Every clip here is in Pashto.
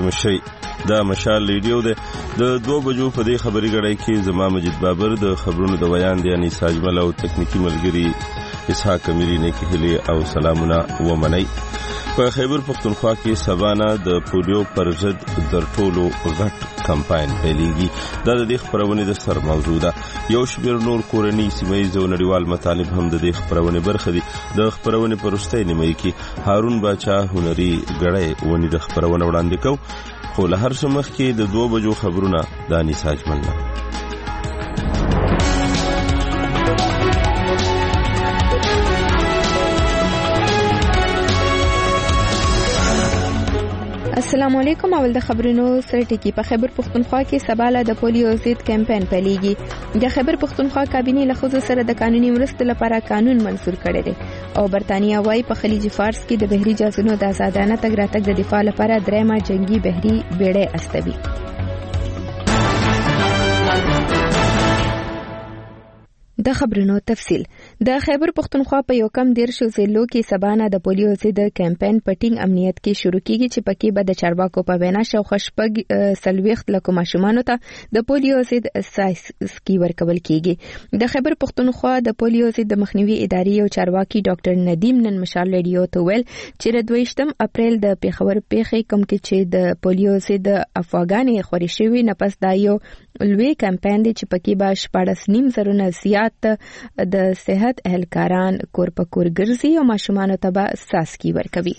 پورې مشي. دا مشال ریډیو ده. د 2 بجو په دې خبري غړای کې زما مجید بابر د خبرونو د بیان دی یعنی ساجمل او تکنیکی ملګری اسحاق امیری نه کېلې او سلامونه ومنئ. په خیبر پختونخوا کې سبانا د پولیو پر ضد در ټولو غټ کمپاین پیلېږي. دا د دې خبرونې د سر موضوع ده. یو شمېر نور کورني سیمه‌ییز او نړیوال مطالب هم د دې خبرونې برخه دي. د خبرونې په وروستۍ نیمایي کې هارون باچا هنري غړی ونې د خبرونه وړاندې کوو. خو له هر څه مخکې د 2 بجو خبرونه د انیس اجمل نه. السلام علیکم. اول د خبرونو سره ټکی. په خیبر پختونخوا کې سباله د پولیو ضد کمپاین پیلېږي. د خیبر پختونخوا کابینې له ښځو سره د قانوني مرستو لپاره قانون منظور کړی دی او برتانیا وايي په خلیج فارس کې د بحري جاسوسانو د آزادانه تګ راتګ د دفاع لپاره درېمه جنگي بحري بیړۍ استوي. د خبرونو تفصیل. د خیبر پختونخوا په یو کم 13 ضلعو کې سبانا د پولیو ضد کمپاین په ټینګ امنیت کې شروع کیږي چې پکې به د چارواکو په وینا شاوخوا 40 لکه ماشومانو ته د پولیو ضد سکی ورکول کیږي. د خیبر پختونخوا د پولیو ضد مخنیوي ادارې او چارواکي ډاکټر ندیم نن مشال ریډیو ته ویل چې د 22 اپریل د پیښور پیښې کوم کې چې د پولیو ضد افغاني خوري شوی نه پس دا یو لوی کمپاین دی چې پکې به 14,000 زیات د صحت اهلکاران کور په کور ګرځي او ماشومانو ته به ساسکی ورکوي.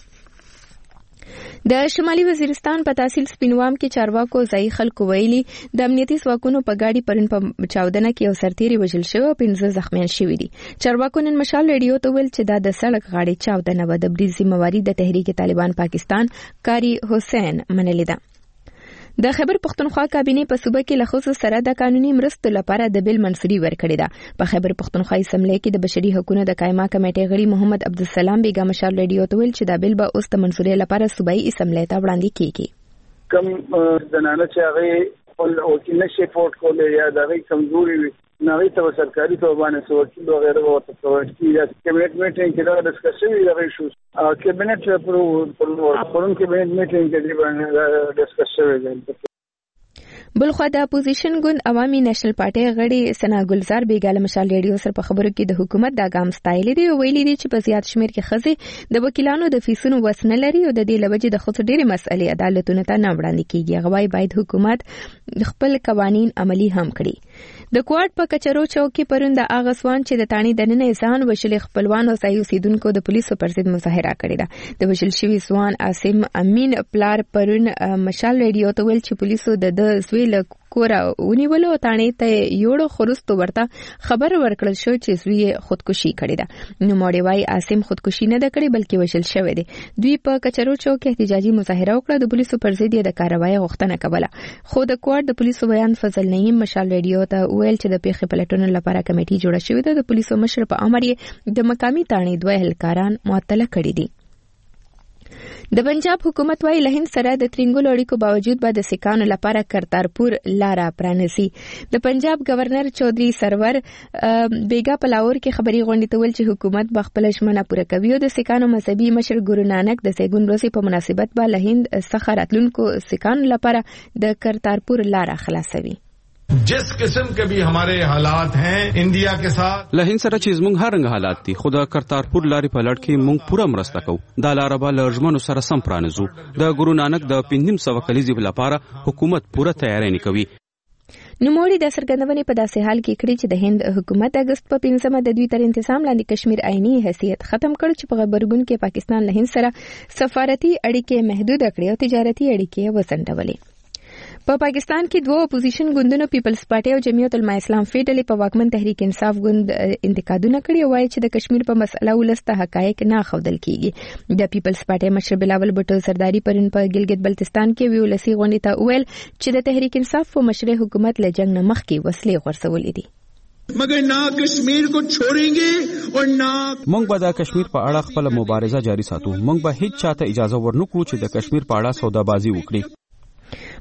د شمالي وزیرستان په تحصیل سپینوام کې چارواکو ځای خلکو ویلي د امنیتي ځواکونو په ګاډي پرن په چاودنه کې یو سرتیری وژل شوی او 15 زخمیان شوي دي. چارواکو نن مشال ریډیو ته ویل چې دا د سړک غاړې چاودنه و. د بریز ذمہواری د تحریک طالبان پاکستان کاری حسین منلې ده. د خیبر پختونخوا کابینې په صوبه کې له ښځو سره د قانوني مرستو لپاره د بل منصوري ورکړې ده. په خیبر پختونخوا اسمبلی کې د بشري حقوقو د قائمه کمیټې غړي محمد عبدالسلام بیگا مشال ریډیو ته ویل چې دا بل به اوس د منصوري لپاره صوبایي اسمبلی ته وړاندې کیږي. کم زنانه چې هغه او چې نشي فورټ کولای یا د هغه کمزوري وي نغی ته سرکاري توبانه سو وکیل وغیرہ ورته کوي یا کابینټ میټینګ کې دا ډسکس شوی دی شو کابینټ پرون کابینټ میټینګ کې دی باندې ډسکس شوی دی. بلخوا د اپوزیشن ګوند عوامي نېشنل پارټي غړي سنا ګلزار بیګاله مشال ریډیو سره په خبرو کې د حکومت د ګام ستایل دي او ویلي دي چې په زیات شمیر کې خزي د وکیلانو د فیسونو وسنه لري او د دې لوجې د خصوصي ډېری مسئلې عدالتونو ته نه وړاندې کیږي. غواړي باید حکومت خپل قوانين عملی هم کړي. د کوټ په کچرو چوک کې پرون د اغسوان چې د تانی دننه ځان وشل خپلوان او ځایو سیدونکو د پولیسو پر ضد مظاهره کړې ده. د وشل شوی ځوان عاصم امین پلار پرون مشال ریډیو ته ویل چې پولیسو د زویل کورا ونیول او تانی ته یوړو خرستو ورته خبر ورکړل شو چې زوی خودکشي کړې ده. نو موري وايي عاصم خودکشي نه کړې بلکې وشل شوی دی. دوی په کچرو چوک کې احتجاجي مظاهره وکړه. د پولیسو پر ضد د کاروایی غوښتنه کوله. خو د کوټ د پولیسو بیان فضل نعیم مشال ریډیو ته ویل چې د پیښې پلټونو لپاره کمیټي جوړه شوې ده. د پولیسو مشر په امر یې د مقامي تانی دوه اهلکاران معطله کړي دي. د پنجاب حکومت وايي له هند سره د ترنګلو اړیکو باوجود به د سکانو لپاره کرتارپور لاره پرانیسي. د پنجاب گورنر چودھری سرور بیگا پلاور کې خبري غونډې ته ویل چې حکومت به خپل ژمنه پوره کوي او د سکانو مذهبي مشر ګورو نانک د سیګون ورځې په مناسبت به له هند څخه راتلونکو سکانو لپاره د کرتارپور لاره خلاصوي. जिस किस्म के भी हमारे हालात हैं इंडिया के साथ له هند سره چې زموږ هر رنګ حالات دي خو د کرتارپور لارې په لړ کې موږ پوره مرسته کوو. دا لاره به له ژمنو سره سم پرانیزو. د ګورو نانک د 1500 کلیزې لپاره حکومت پوره تیاری نه کوي. نوموړي د سرګندونې په داسې حال کې کړی چې د هند حکومت د اگست په 15مه د دوی تر انتظام لاندې کشمیر آئینی حیثیت ختم کړ چې په خبرګون کې پاکستان له هند سره سفارتي اړیکې محدود کړې او تجارتي اړیکې وسنډولې. په پاکستان کې دوه اپوزیشن ګوندونو پیپلز پارټي او جمعیت العلماء اسلام فیډرالي په واکمن تحریک انصاف ګوند انتقادونه کړي او وايي چې د کشمیر په مسله ولسته حقایق نه خودل کیږي. د پیپلز پارټي مشر بلاول بټو سرداری پرن په ګلګت بلتستان کې ویولسي غونډې ته ویل چې د تحریک انصاف په مشر حکومت له جنگ نه مخکې وسلې غورځولې دي. مگر نہ کشمیر کو چھوڑیں گے اور نہ مونږ به د کشمیر په اړه خپل مبارزه جاری ساتو. مونږ به هیڅ چاته اجازه ورنکړو چې د کشمیر په اړه سودابازي وکړي.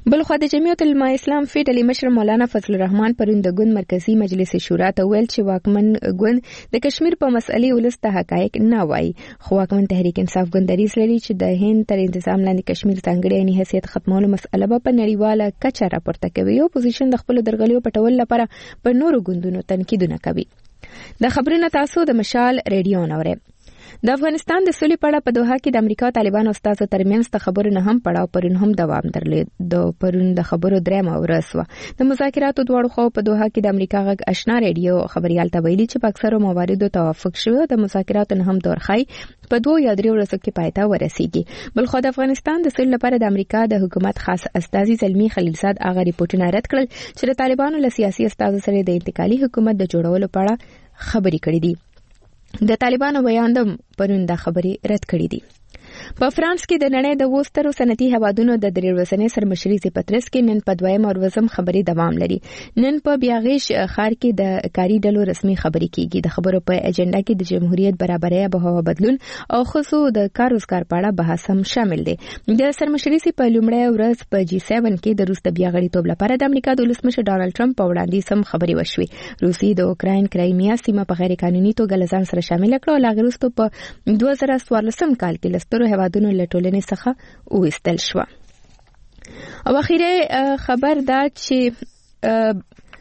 بلخوا د جمعیت العلماء اسلام فیډرالي مشر مولانا فضل الرحمن پرون د ګوند مرکزی مجلس شورا ته ویل چې واکمن ګوند د کشمیر په مسئلې ولس ته حقایق نه وایي، خو واکمن تحریک انصاف ګوند دریځ لري چې د هند تر انتظام لاندې کشمیر ځانګړی عیني حیثیت ختمولو مسئله په نړیواله کچه راپورته کوي او اپوزیشن د خپل درغلیو پټول لپاره په نورو ګوندونو تنقیدونه کوي. د خبرونو تاسو د مشال ریډیو نورې. د افغانستان د سولې په اړه په دوحه کې د امریکا طالبان او استادو ترمنځ د خبرو نه هم پړاو پرون هم دوام درلود. د پرون د خبرو درېمه ورځ وه. د مذاکراتو دواړو خواو په دوحه کې د امریکا غږ آشنا ریډیو خبريال ته ویلي چې په اکثرو مواردو توافق شوی، د مذاکراتو نه هم دور خای په 2 یا 3 ورځو کې پای ته ورسیږي. بلخو د افغانستان د سولې لپاره د امریکا د حکومت خاص استازي زلمی خلیلزاد هغه ریپورتونه رد کړل چې د طالبانو له سیاسي استازو سره د انتقالي حکومت د جوړولو په اړه خبرې کړې دي. د طالبانو بیان د پرون د خبرې رد کړې دي. په فرانس کې د نړۍ د وسترو صنعتي هوادونو د 3 ورځې سرمشري پترس کې نن په 2م ورځم خبرې دوام لري. نن په بیاغیش ښار کې د کاري ډلو رسمي خبرې کیږي. د خبرو په اجنډا کې د جمهوریت برابرۍ، آبهوا بدلون او خصوصو د کار روزګار په اړه بحث هم شامل دی. د سرمشري په لومړۍ ورځ په G7 کې د روس د بیاغړیتوب لپاره د امریکا د ولسمشر ډانلډ ټرمپ په وړاندې سم خبرې وشوي. روسي د اوکراین کرایمیا سیمه په غیر قانوني توګه لزان سره شامل کړه او لاغ وروسته په 2014 کال کې لسترو هوادونو لټولنې څخه وېستل شو. او اخیری خبر دا چې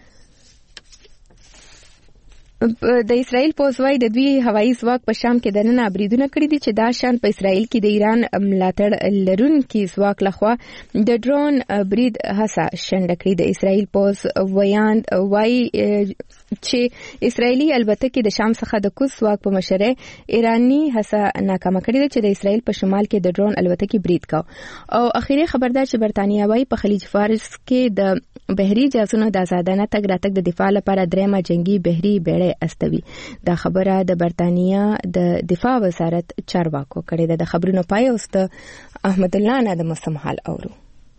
د اسرائیل پوځوي د دوی هوایي ځواک په شام کې دننه بریدونه کړی دي چې دا شان په اسرائیل کې د ایران ملاتړ لرونکي ځواک لخوا د ډرون برید هڅه شنډه کړې. د اسرائیل پوځ وایي چې اسرائیلي البته د شام څخه د کوز ځواک په مشره ایرانی هڅه ناکامه کړې ده چې د اسرائیل په شمال کې د ډرون البته برید کاو. او اخیری خبردار چې برتانیا وايي په خلیج فارس کې د بحري جاسوسانو د آزادانه تګ راتګ د دفاع لپاره درېمه جنگي بحري بیړۍ استوي. دا خبره د برتانیا د دفاع وزارت چارواکو کړې ده. د خبرونو پای اوس د احمد الله نه د موسم حال اورو.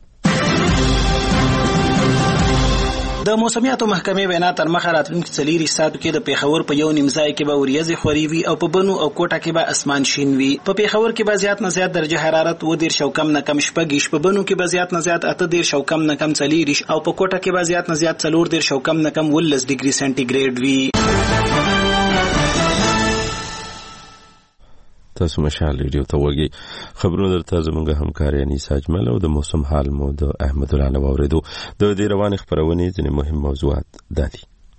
د موسمیاتو محکمې وینا تر مخه راتلونکي 4 ساعتو کې د پیښور په یو نیمځای کې به وریځې خوري وي او په بنو او کوټه کې به اسمان شین وي. په پیښور کې به زیات نه زیات درجه حرارت 10 او کم نه کم 14، په بنو کې به زیات نه زیات 18 او کم نه کم 40 او په کوټه کې به زیات نه زیات 14 او کم نه کم 19 ډیګري سنټیګریډ وي. تاسو مشال ریډیو ته وګورئ. خبرونه درته زموږ همکار انیسا اجمل او د موسم حال مو د احمد الله نواوریدو. د دې روان خبرونه ځینې مهم موضوعات دادي.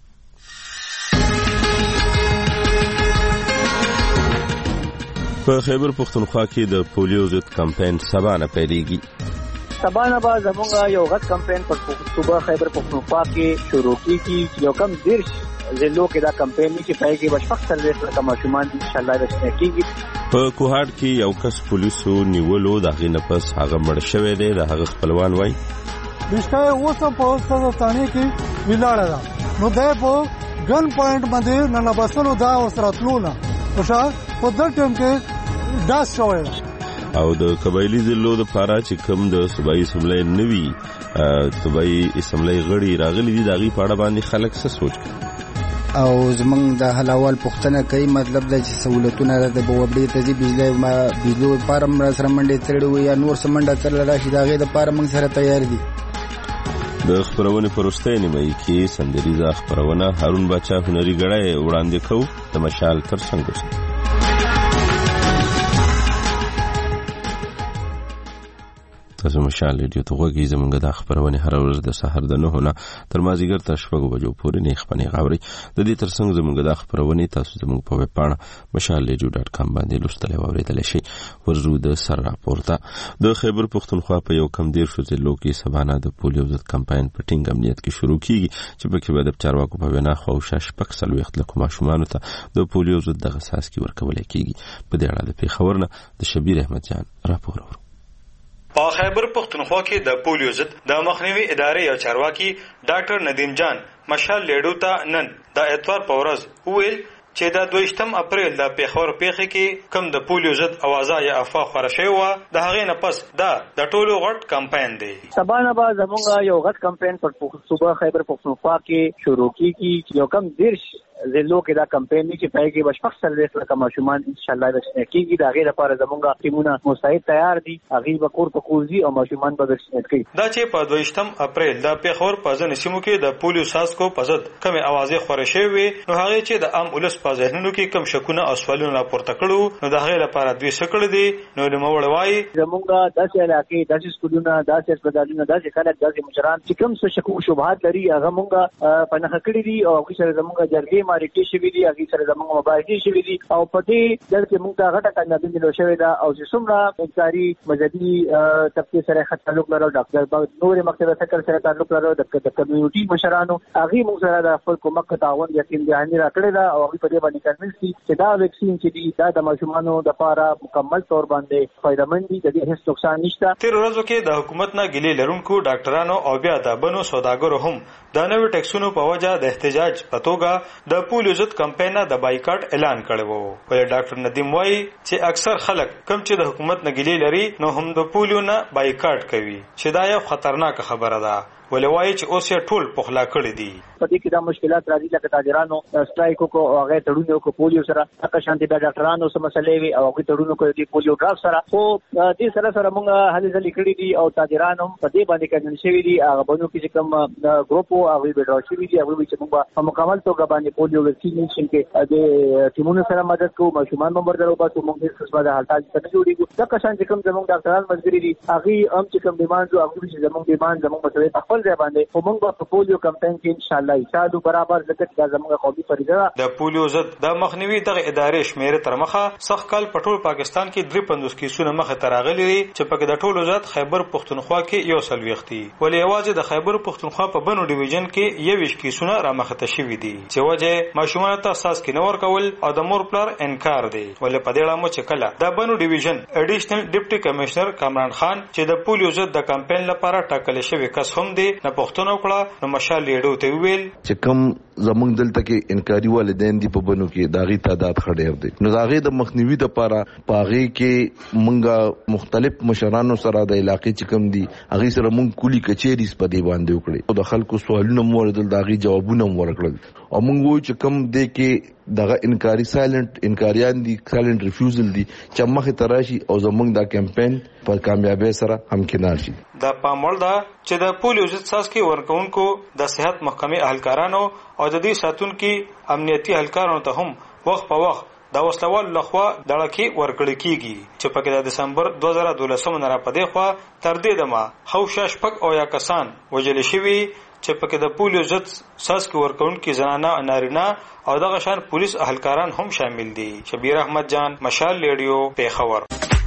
په خیبر پختونخوا کې د پولیو ضد کمپاین سبا نه پیلېږي. سبا نه به زموږ یو غټ کمپاین په صوبه خیبر پختونخوا کې شروع کیږي. یو کم 10 ضلعو کې دا کمپاین چې پای کې بشپړ سرویس لکه ماشومان ان شاء الله رسمي کیږي. په کوهاټ کې یو کس پولیسو نیولو د غینه پس هغه مړ شوی دی. د هغه خپلوان وای دشته اوسه په اوسه ثاني کې ویلاړه ده نو ده په ګن پوینټ باندې نه بسلو دا اوسراتلو نه په دغه ټیم کې داس شوی او د قبایلی ضلعو د پاره چې کوم د صوبایي اسمبلی نوي صوبایي اسمبلی غړي راغلي دي دغه پاړه باندې خلک څه سوچ کوي او زمونږ د حلاوال پښتنه کوي. مطلب دا چې سہولتونه د بوبړې ته بجلی فارم سره منډې تړي یا نور سمنډه تر راشي دا غي د فارم موږ سره تیار دي. د خبرونه پرسته نیمه کې سندریزه خبرونه هارون بچا هنري غړای وړاندې کو د مشال تر څنګه. تاسو مشال ریډیو ته وګورئ. زمونږ د خبرونه هر ورځ د سحر د 9 نه تر مازیګر تر 6 بجو پورې نه خبرونه غاوري. د دې ترڅنګ زمونږ د خبرونه تاسو زمونږ په ویب پاڼه mashalradio.com باندې لوستل او اوریدل شي. ورزو د سر راپورته د خیبر پختونخوا په یو کم 10 ضلعو کې سبانه د پولیو ضد کمپاین په ټینګ امنیت کې شروع کیږي چې په کې به د چارواکو په وینا خوښ شپږ وخت له کوماشومان ته د پولیو ضد د غساس کې ورکول کیږي. په دې اړه د پیښور نه د شبیر احمد جان راپور ورو. په خیبر پختونخوا کې د پولیو ضد د مخنیوي ادارې یو چارواکي ډاکټر ندیم جان مشال لیډو ته نن د اتوار په ورځ ویل چې د 22 اپریل د پیښور پیښې کې کم د پولیو ضد اوازه یا افواه خبره شوی و د هغې نه پس دا د ټولو غټ کمپاین دی. سبا نه به زموږ یو غټ کمپاین په صوبه خیبر پختونخوا کې شروع کیږي. یو کم 10 ضلعو کې دا کمپاین چې پای کې بشپړ سرویس لکه ماشومان ان شاء الله وکسینیټ کیږي دا غیر لپاره زمونږ ټیمونه مستعد تیار دي هغه به کور په کور دي او ماشومان به وکسینیټ کوي. دا چې په 22 اپریل د پیښور په ځینو سیمو کې د پولیو ساسکو په ضد کومه اوازې خورې شوې نو هغه چې د عام ولس په ذهنونو کې کم شکونه او سوالونه راپورته کړو نو د هغه لپاره دوی سکړه دي نو نوموړ وایي زمونږ داسې علاقې داسې سکولونه داسې هسپتالونه داسې خلک داسې مشران چې کوم څه شکوک شبهات لري هغه مونږ په نښه کړي دي او هغه سره زمونږ جرګې مارکې شوي دي هغه سره زمونږ مباحثې شوي دي او په دې ځل کې مونږ ته غټه کامیابي ملو شوې ده او چې څومره انکاري مذهبي طبقه سره تعلق لرو ډاکټر نور مکتب سره سره تعلق لرو د کمیونټي مشرانو هغه مونږ سره د خپل کومک تعاون یقین دهاني راکړی ده او هغه په دې باندې کنوینس دي چې دا ویکسین چې دی دا د ماشومانو لپاره مکمل تور باندې فائدمن دي د دې هیڅ نقصان نشته. تیر ورځو کې د حکومت نه ګیلې لرونکو ډاکټرانو او بیا د بنو سوداګرو هم د نوې ټیکسونو په وجه د احتجاج په توګه د پولیو ضد کمپاین د بایکاټ اعلان کړی وو. ولې ډاکټر ندیم وایي چې اکثر خلک کم چې د حکومت نه ګیلې لري نو هم د پولیو نه بایکاټ کوي چې دا یو خطرناک خبره ده. ولې وایي چې اوس یې ټول پخلا کړی دي. په دې کې دا مشکلات راځي لکه تاجرانو سټرایک کو او هغه تړونو کو پولیو سره تک شانتي د ډاکټرانو سم مسلې وي او هغه تړونو کو د پولیو ډراف سره خو دې سره موږ هلي ځلې کړی دي او تاجرانو په دې باندې کنن شوی دي هغه بنو کې کوم ګروپ او هغه به راځي دي هغه چې موږ په مکمل توګه باندې پولیو ویکسینیشن کې د ټیمونو سره مدد کوو ماشومان نمبر درو باسو موږ هیڅ څه د حالت څخه جوړیږو تک شانتي کوم زموږ ډاکټران مزګری دي هغه هم چې کوم ډیماند او هغه چې زموږ ډیماند زموږ مسوي خپل ځای باندې موږ په پولیو کمپاین کې ان شاء الله ایشادو برابر ځکه دا زموږ قومي فریضه ده. د پولیو ضد د مخنیوي دغه ادارې شمیر تر مخه سخت کال په ټول پاکستان کې 53 کیسونه مخه تراغلي دي چې په د ټولو ذات خیبر پښتونخوا کې یو سلويختي ولې یوازې د خیبر پښتونخوا په بنو ډیویژن کې 21 کیسونه را مخه شوي دي چې وجه ماشومان ته اساس کې نور کول او د مور پلار انکار دی. ولې په دې اړه مو چې کله د بنو ډیویژن اډیشنل ډیپټي کمشنر کامران خان چې د پولیو ضد د کمپاین لپاره ټاکل شوی کس هم دی نه پښتون وکړه نو مشال لیډو ته ویل چې کوم زمونږ دلته کې انکاري والدین دي په بنو کې داغي تعداد خډیر دي نو داغي د مخنیوي لپاره پاغي کې مونږه مختلف مشرانو سره د علاقې چې کوم دي هغه سره مونږ کلی کچېری په دې باندې وکړي او د خلکو سوالونه مو ورته داغي جوابونه ورکړل او مونږ وایو چې کوم دې کې دغه انکاری سایلنت انکاریان دي سایلنت ریفیوزل دي چې مخه تراشي او زمونږ دا کمپاین په کامیابی سره همکنار شي. دا پاموړ دا چې د پولیو ضد ساسکي ورکوونکو د صحت محکمې اهلکارانو او د دې ساتونکو امنیتي اهلکارانو ته هم وخت په وخت دا وسلوال لخوا دړکی ورکړی کیږي چې په د دسمبر 2012 نه را پدې خوا تر دې دمه خوشاش پک او یا کسان وجل شوی چې په د پولیو ضد ساسکي ورکوونکو زنانه نارینه او دغه شان پولیس اهلکاران هم شامل دي. شبیر احمد جان مشال ریډیو پیښور.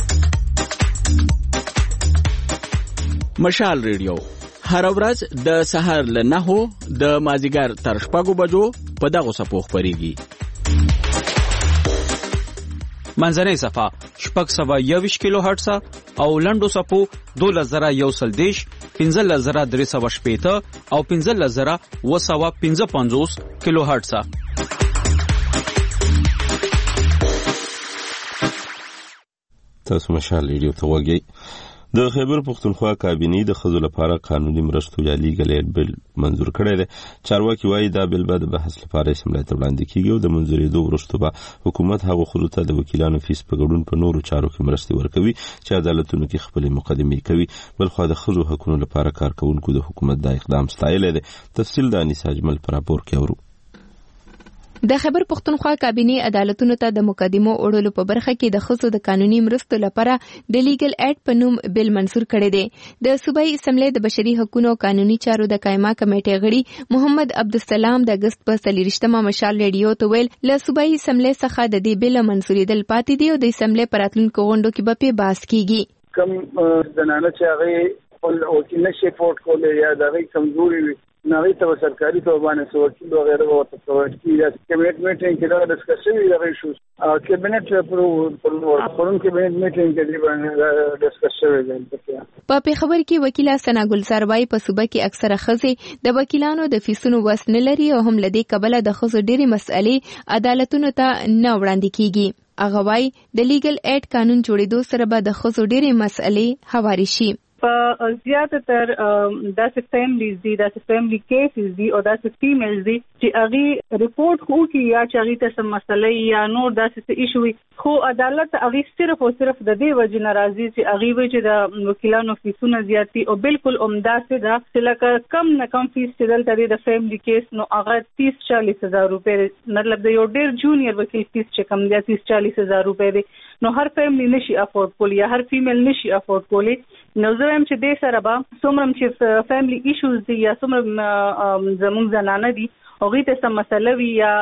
مشال ریډیو هر ورځ د سحر له 9 د مازیګر تر 6 بجو په دغه صفو خبريږي. منځنۍ صفه 621 کیلو هرتز او لنډو صفو 2110 15315 او 15255 کیلو هرتز. تاسو مشال ریډیو ته وګورئ. د خیبر پښتونخوا کابینې د ښځو لپاره قانوني مرستو یا لیګل ایډ بل منظور کړی دی. چارواکي وایي دا بل به د بحث لپاره اسمبلی ته وړاندې کیږي او د منظورېدو وروسته به حکومت هغو ښځو ته د وکیلانو فیس په ګډون په نورو چارو کې مرستې ورکوي چې عدالتونو کې خپلې مقدمې کوي. بلخوا د ښځو حقونو لپاره کارکوونکو د حکومت دا اقدام ستایلی دی. تفصیل د انیسا اجمل په راپور کې اورو. د خیبر پښتونخوا کابینې عدالتونو ته د مقدمو وړلو په برخه کې د ښځو د قانوني مرستو لپاره د لیګل ایډ په نوم بل منظور کړی دی. د صوبایي اسمبلی د بشري حقوقو او قانوني چارو د قائمه کمیټې غړي محمد عبدالسلام د اگست په 23 مشال ریډیو ته ویل له صوبایي اسمبلی څخه د دې بل منظورېدل پاتې دی او د اسمبلی پر راتلونکو غونډو کې به په بحث کیږي. کم زنانه چې هغه وکیل نشي پورټ کولای یا د هغه کمزوري وي ناوی ته سرکاري توبانه سو وکیل وغیرہ ورته پرووایډ کیږي. کمیټ میټینګ کې دا ډسکس شوی دی شو کابینټ پرون کابینټ میټینګ کې دی ډسکس شوی دی. په پیښور کې وکیله ثنا ګلزار وايي په صوبه کې اکثره ښځې د وکیلانو د فیسونو وس نه لري او هم لدی کبله د ښځو ډېری مسئلې عدالتونو ته نه وړاندې کیږي. هغه وايي د لیګل ایډ قانون جوړېدو سره به د ښځو ډېری مسئلې هواري شي. په زیاته تر داسې فیملیز دي داسې فیملی کیسز دي او داسې فیمیلز دي چې هغه ریپورت کوي یا چې هغه ته سم مسلې یا نور داسې ایشو وي خو عدالت هغه صرف او صرف د دې وجه ناراضي چې هغه وی چې د وکیلانو فیسونه زیاتی او بالکل عمده څه ده چې لکه کم نه کم فیس چې دلته د فیملی کیس نو هغه 30-40 هزار روپے مطلب د یو ډیر جونیئر وکیل فیس چې کم دی 30-40 هزار روپے دی نو هر فیملی نشي افورد کولی یا هر فیمیل نشي افورد کولی نو زه هم چې دې سره به څومره چې فیملی ایشوز دي یا څومره زموږ زنانه دي هغه ته سم مسله وی یا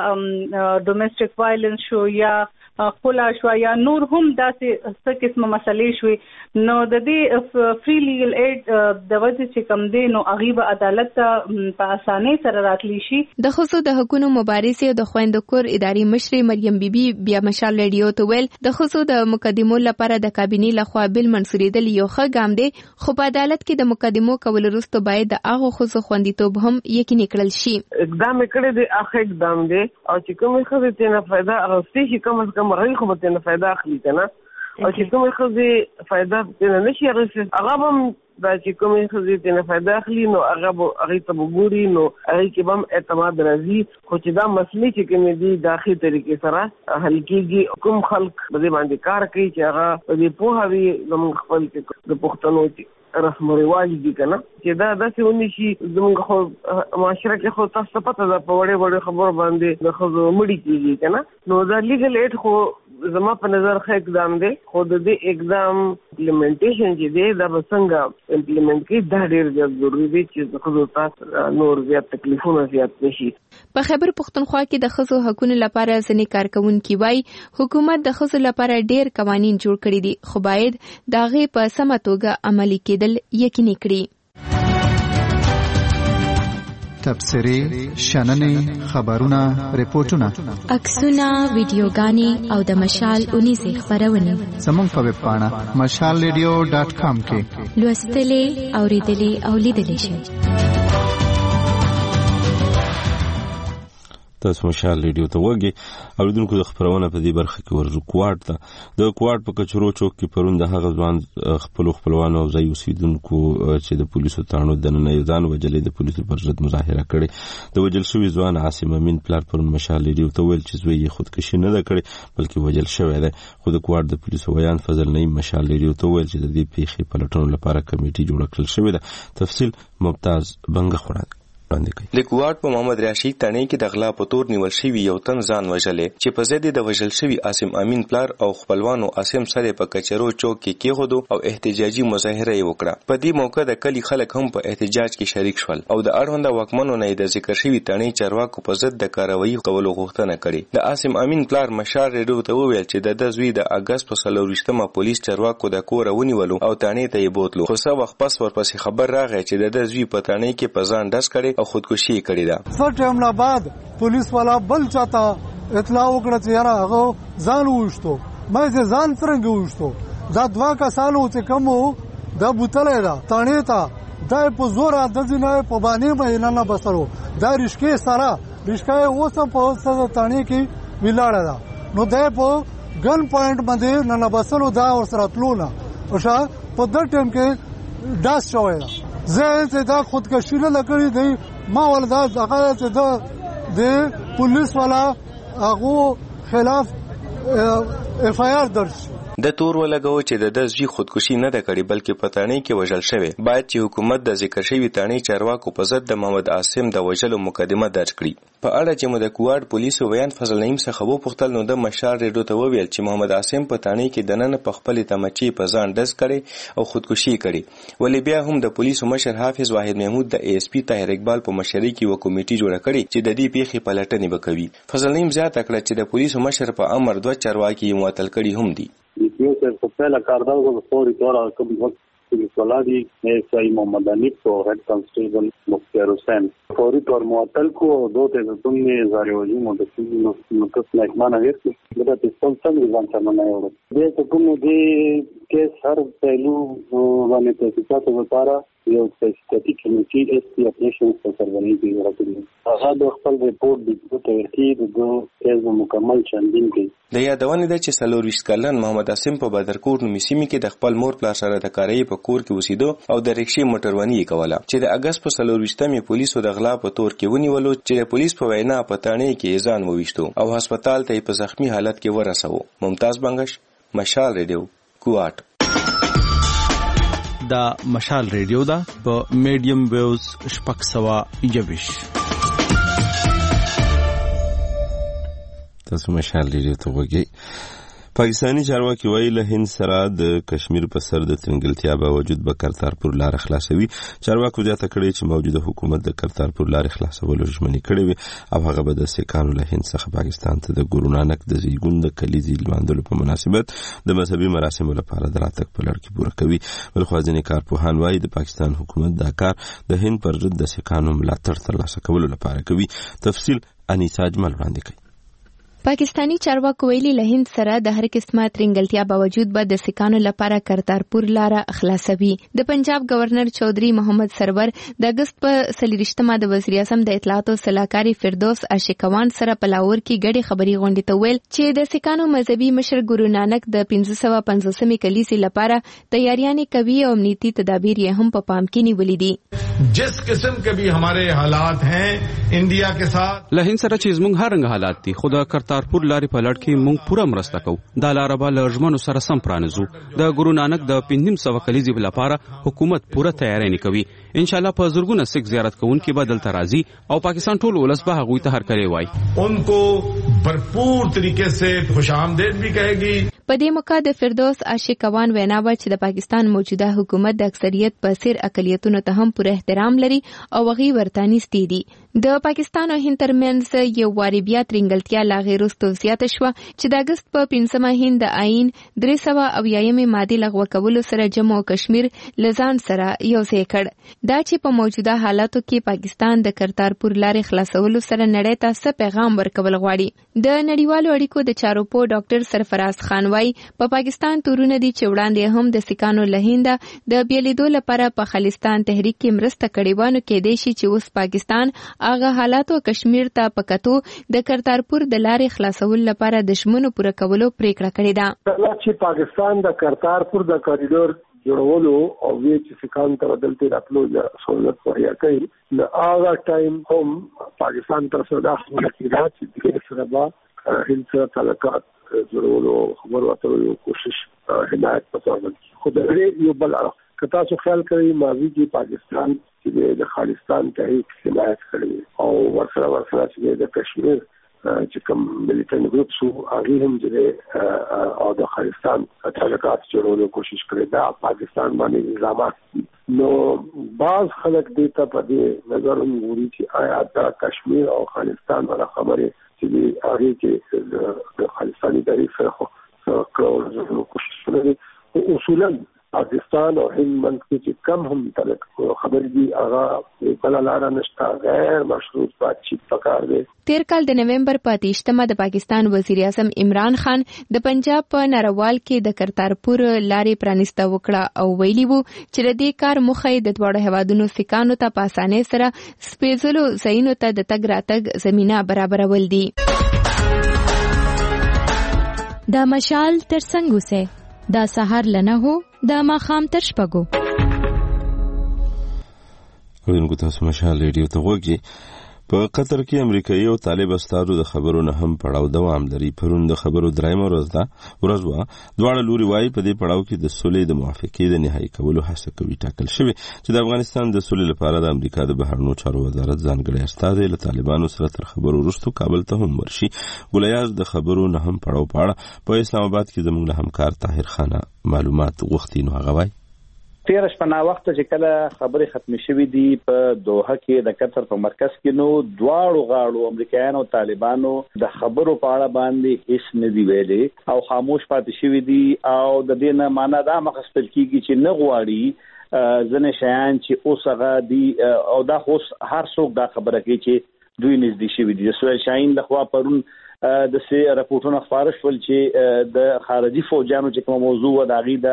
ډومېسټک وایلنس شو یا خلا شو یا نور هم داسې څه قسمه مسلې شوي نو د دې فری لیګل ایډ د وجه چې کم دی نو هغه به عدالت ته په اسانۍ سره راتلی شي. د خصوص د حقوقو مبارزې او د خويندو کور اداري مشر مریم بیبي بیا مشال رادیو ته ویل د خصوص د مقدمو لپاره د کابینې لخوا بل منسوریدل یو ښه ګام دی خو په عدالت کې د مقدمو کول وروسته باید د هغه خصوص خوندیتوب هم یقیني کړل شي. اقدام کړی دی اخر اقدام دی او چې کومه خبره ته نه فائدہ اغوستي شي کوم مرغۍ خو به نه فائدہ اخلي کنه او چې کومه خزي فائدہ ته نشي اغوستي هغه هم دا چې کومه خزي ته نه فائدہ اخلي نو هغه ته وګوري نو هغه کې هم اعتماد راځي خو چې دا مسلې چې کومې دي داخلي طریقې سره حل کیږي کوم خلک به باندې کار کوي چې هغه په پوهه وي زموږ خپل د پښتنو رسم و رواج دي کنه چې دا داسې ونی شي زموږ خو معاشره کې خو تاسو پته ده په وړې خبرو باندې د خزو مړی کیږي کنه نو دا لیګل ایډ خو زما په نظر ښه اقدام دی خو د دې اقدام امپلیمنټیشن چې دی دا به څنګه امپلیمنټ کړي دا ډېر زیات ضروري دی چې خزو تاسو نور زیات تکلیفونه زیات نشي. په خیبر پښتونخوا کې د خزو حقوقو لپاره ځینې کارکونکي وایي حکومت د خزو لپاره ډېر قوانین جوړ کړي دي خو باید د هغې په سمه توګه عملي کېدل یقیني کړي. تبصرې شننې خبرونه ریپورتونه عکسونه ویډیوګانې او د مشال 19 خبرونه زموږ په ویب پاڼه mashalradio.com کې لوستلې اوریدلې او لیدلې شئ. تاسو مشال ریډیو ته وګورئ اوریدونکو د خبرونه په دې برخه کې ورزو کوارټ ته د کوارټ په کچرو چوک کې پرون د هغه ځوان خپلوانو او ځای اوسیدونکو چې د پولیسو تړاو د نه ځان وجلې د پولیسو پر ضد مظاهره کړې د وجل شوی ځوان عاصم امین پلار پرون مشال ریډیو ته ویل چې زوی یې خودکشي نه ده کړې بلکې وجل شوی دی خو د کوارټ د پولیسو ویان فضل نعیم مشال ریډیو ته ویل چې د دې پیښې په لټونو لپاره کمیټي جوړ کړل شوې ده. تفصیل ممتاز بنګ خوراد د کوارټ په محمد راشد تڼۍ کې د غلا په تور نیول شوی یو تن ځان وژلې چې په ضد د وژل شوی عاصم امین پلار او خپلوانو عاصم سره په کچرو چوک کې کېښودو او احتجاجي مظاهره یې وکړه. په دې موقع د کلی خلک هم په احتجاج کې شریک شول او د اړوند واکمنو نه د ذکر شوی تڼۍ چارواکو په ضد د کاروایی کولو غوښتنه کړې. د عاصم امین پلار مشال ریډیو ته وویل چې د زوی د اگست په 24مه پولیس چارواکو د کور ونیولو او تڼۍ ته یې بوتلو خو څه وخت پس ورپسې خبر راغی چې د زوی په تڼۍ کې په ځان ډز کړي او خودکشي کړي. څه ټایم نه بعد پولیس والا بل چاته اطلاع وکړه چې یاره هغه ځان وښتو مې ځان څنګه وښتو دا دوا کسانو چې کوم دا بوتلې دا تڼۍ ته دا په زور د ځینې په باندې مې نه بسرو دا رشکې سره رشکې اوس په څه تڼۍ کې ویلاړه ده نو دا په ګن پوینټ باندې نه بسلو دا ور سره تلو نه اوشه په د ټیم کې داس شوی زه چې دا خودکشي نه لګړې دی ما ولدا هغه چې د پولیس والا هغه خلاف اف آی آر درج د تور ولګو چې د زوی خودکشي نه ده کړې بلکې په تڼۍ کې وژل شوی. باید چې حکومت د ذکر شوی تڼۍ چارواکو په ضد د محمد عاصم د وژلو مقدمه درج کړي. په اړه چې مو د کوارټ پولیسو ویان فضل نعیم څخه وپوښتل نو د مشال ریډیو ته وویل چې محمد عاصم په تڼۍ کې دننه په خپلې تمچې په ځان ډز کړي او خودکشي کړي. ولې بیا هم د پولیسو مشر حافظ واحد محمود د ای اس پی طاهر اقبال په مشرۍ کې یو کمیټي جوړه کړې چې د دې پیښې پلټنې وکوي. فضل نعیم زیاته کړه چې د پولیسو مشر په امر دوه چارواکي معطل کړي هم دي. Yo se fue la carga de los auditores como Solari SI محمد حنیف और हेड कांस्टेबल मुख्तार हुसैन फौरी तौर मुअत्तल को दो तेजतुन ने जारियोजी मुतस महकमान अगर मेरा पिस्तौल सब निजाम चलाना है ये तो तुम दे के हर पहलू वाले तहकीकात के बारे یو سټاتیک کمیټي اس پی اپریشنز په سروري کې راغلي هغه د خپل ریپورت د ترتیب د کیس مکمل چاندین کوي. د یادونې ده چې 24 کلن محمد عاصم په بدرکوټ نومي سیمې کې د خپل مور پلار سره د کاري په کور کې اوسېدو او د رکشې موټرواني یې کوله چې د اگست په 24مې پولیسو د غلا په تور کې ونیولو چې د پولیس په وینا په تانې کې ځان وویشتو او هسپتال ته په زخمی حالت کې ورسوو. ممتاز بنگش، مشال ریډیو، کوټ. دا مشال ریډیو دا په میډیم ویوز 621. تاسو مشال ریډیو ته وګورئ. پاکستانی چارواکي وایي له هند سره د کشمیر په سر د ترنګلتیا باوجود به کرتارپور لار خلاصوي. چارواکو زیاته کړې چې موجوده حکومت د کرتارپور لار خلاصولو ژمنې کړې وي او هغه به د سیکانو له هند څخه پاکستان ته د ګورو نانک د زیږون د کلیزې لمانځلو په مناسبت د مذهبي مراسمو لپاره د راتګ په لړ کې پوره کوي. بلخوا ځینې کارپوهان وایي د پاکستان حکومت دا کار د هند پر ضد د سیکانو ملاتړ ترلاسه کولو لپاره کوي. تفصیل انیسا اجمل وړاندې کوي. پاکستانی چارواکو ویلي له هند سره د هر قسمه ترنګلتیا باوجود به د سیکانو لپاره کرتارپور لار خلاصوي. د پنجاب گورنر چودھری محمد سرور د اگست په 23مه د وزیر اعظم د اطلاعات او سلاکاري فردوس اشکوان سره په لاهور کې ګډي خبري غونډې ته ویل چې د سیکانو مذهبي مشر ګورو نانک د 1550مې کلیسې لپاره تیاریاں کوي او امنیتي تدابیر یې هم په پام کې نیولې دي. جس قسم کے بھی ہمارے حالات ہیں انڈیا کے ساتھ له هند سره چې زموږ هر رنګ حالات دي خو د کرتارپور لارې په لړ کې موږ پوره مرسته کوو. دا لاره به له ژمنو سره سم پرانیزو. د ګورو نانک د 1500 کلیزې لپاره حکومت پوره تیاری کوي. ان شاء الله په زرګونه سیک زیارت کوونکي به دلته راځي او پاکستان ټول ولس به هغوی ته هرکلی وایي. ان کو भरपूर तरीके से खुशामदीद भी कहेगी. په دې موقع د فردوس اشکوان وینا و چې د پاکستان موجوده حکومت د اکثریت په سیر اقلیتونو ته هم پوره احترام لري او هغوی ورته نږدې دي. د پاکستان او هند ترمنځ یو واري بیا ترنګلتیا لا غیر وروسته زیاته شوه چې د اگست په 15مه هند د آئین 380 ماده لغوه کولو سره جموں او کشمیر لزان سره یو ځای کړ. دا چې په موجوده حالاتو کې پاکستان د کرتارپور لارې خلاصولو سره نړۍ ته څه پیغام ورکول غواړي. د نړیوالو اړیکو د چارو په ډاکټر سرفراز خان وايي په پاکستان تورونه دي چې وړاندې هم د سیکانو له هند د بیلیدو لپاره په خالستان تحریک کې مرسته کړې وانه کې دی چې اوس پاکستان هغه حالاتو کشمیر ته پکاتو د کرتارپور د لارې خلاصول لپاره د شمنو پوره کولو پریکړه کړې ده. چې پاکستان د کرتارپور د کوریډور جوړولو او وی چې سیکان ته بدلته راتلو سہولت مهیا کړي نو هغه ټایم هم پاکستان تر څو دا خبره چې د سره هند سره تعلقات جوړولو خبرو اترو کوشش حمایت پسند خو د یو بل کتا څو خیال کوي ماضي کې پاکستان چې د خالستان تحریک حمایت کړی او ورسره چې د کشمیر چې کوم ملیټنټ ګروپ سو هغه هم چې او د خالستان تعلقات جوړولو کوشش کړی دا پاکستان باندې الزامات نو بعض خلک دې ته په دې نظر هم ګوري چې آیا د کشمیر او خالستان ولا خبره چې هغه کې د خالستاني تاریخ سره کولو کوشش کوي اصولا پاکستان او هند منځ کې کم هم تعلق خبرې دي هغه بل لاره نشته غیر مشروط باتچیت پکار دی. تیر کال د نومبر په 28مه د پاکستان وزیر اعظم عمران خان د پنجاب په ناروال کې د کرتارپور لارې پرانیسته وکړه او ویلي وو چې د دې کار موخه د دواړو هیوادونو سیکانو ته په اسانۍ سره سپېڅلو ځایونو ته د تګ راتګ زمينه برابرول دي. دا مشال تر څنګه وسه دا سحر لنه هو دا ماخام تر شپږو. ورنګو تاسو مشال ریډیو ته وګورئ. په قطر کې امریکایي او طالب استادو د خبرو نه هم پړاو دوام لري. پرون د خبرو درېمه ورځ وا دواړه لوري وايي په دې پړاو کې د سولې د موافقې د نهایی کولو هڅه کوي. ټاکل شوی چې د افغانستان د سولې لپاره د امریکا د بهرنیو چارو وزارت ځانګړی استازی له طالبانو سره تر خبرو وروسته کابل ته هم ورشي. ګولیاز د خبرو نه هم پړاو پاړه په اسلام آباد کې زموږ له همکار طاهر خان معلومات غوښتي نو هغه وايي تیر شپه نا وخت چې کله خبرې ختم شوې دي په دوحه کې د قطر په مرکز کې نو دواړو غاړو امریکایانو او طالبانو د خبرو په اړه باندې هیڅ نه دی ویلي او خاموش پاتې شوې دي او د دې نه معنا دا مخستل کیږي چې نه غواړي ځنې شیان چې اوس هغه دي او دا اوس هر څوک دا خبره کوي چې دوی نږدې شوي دي. سویل شاهین لخوا پرون د سه راپورټونو خبرش ول چې د خارجي فوجانو چې کوم موضوع و د غي د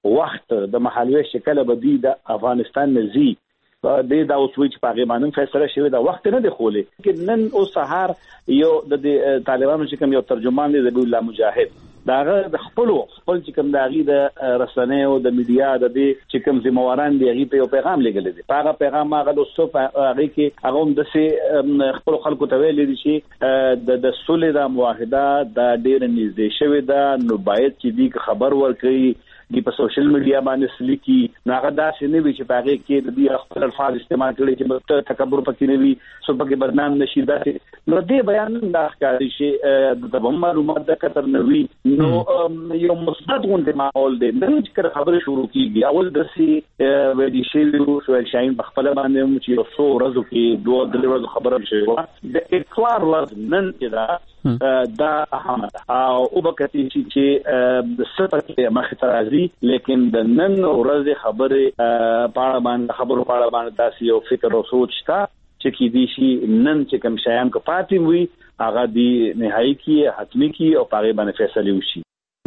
وخت د محلي شکل بدی د افغانستان نزي د دا اوس وچ پاګې باندې فیصله شوی دا وخت نه دی خولې چې نن او سهار یو د طالبانو چې کوم یو ترجمان دی ذبیح الله مجاهد داغه د خپل چې کوم داغي د رسنۍ او د میډیا د دې چې کوم ذمہواران دی هغه په یو پیغام لګل دي هغه پیغام هغه د صف هغه کې هغه هم د سي خپل خلکو ته ویل دي چې د صلح د معاهده د ډیر نږدې شوی دا نو باید چې دې خبر ورکړي دی په سوشل میډیا باندې سلیکي ناغه داسې نه وي چې پاره کې د دې خپل الفاظ استعمال کړي چې تکبر پکې نه وي سو پکې بدنام نشي داسې نو دې بیان نه ښکاري چې د معلومات د کتر نه وي نو یو مثبت غونډه ماحول دی نن چې خبره شروع کیږي اول درسي ویډي شیلو سوال شاین بخپل باندې چې یو څو ورځې کې دوه درې خبره شوه د اقرار ورځ نن چې دا احمد او وبکتی چې د سپکه مخترازي لیکن د نن ورځې خبره پاړه باندې تاسو یو فکر او سوچ تا چې کی دي شي نن چې کوم شیان کو پاتې وي هغه دی نهایی کی حتمی کی او پاړه باندې فیصله وشي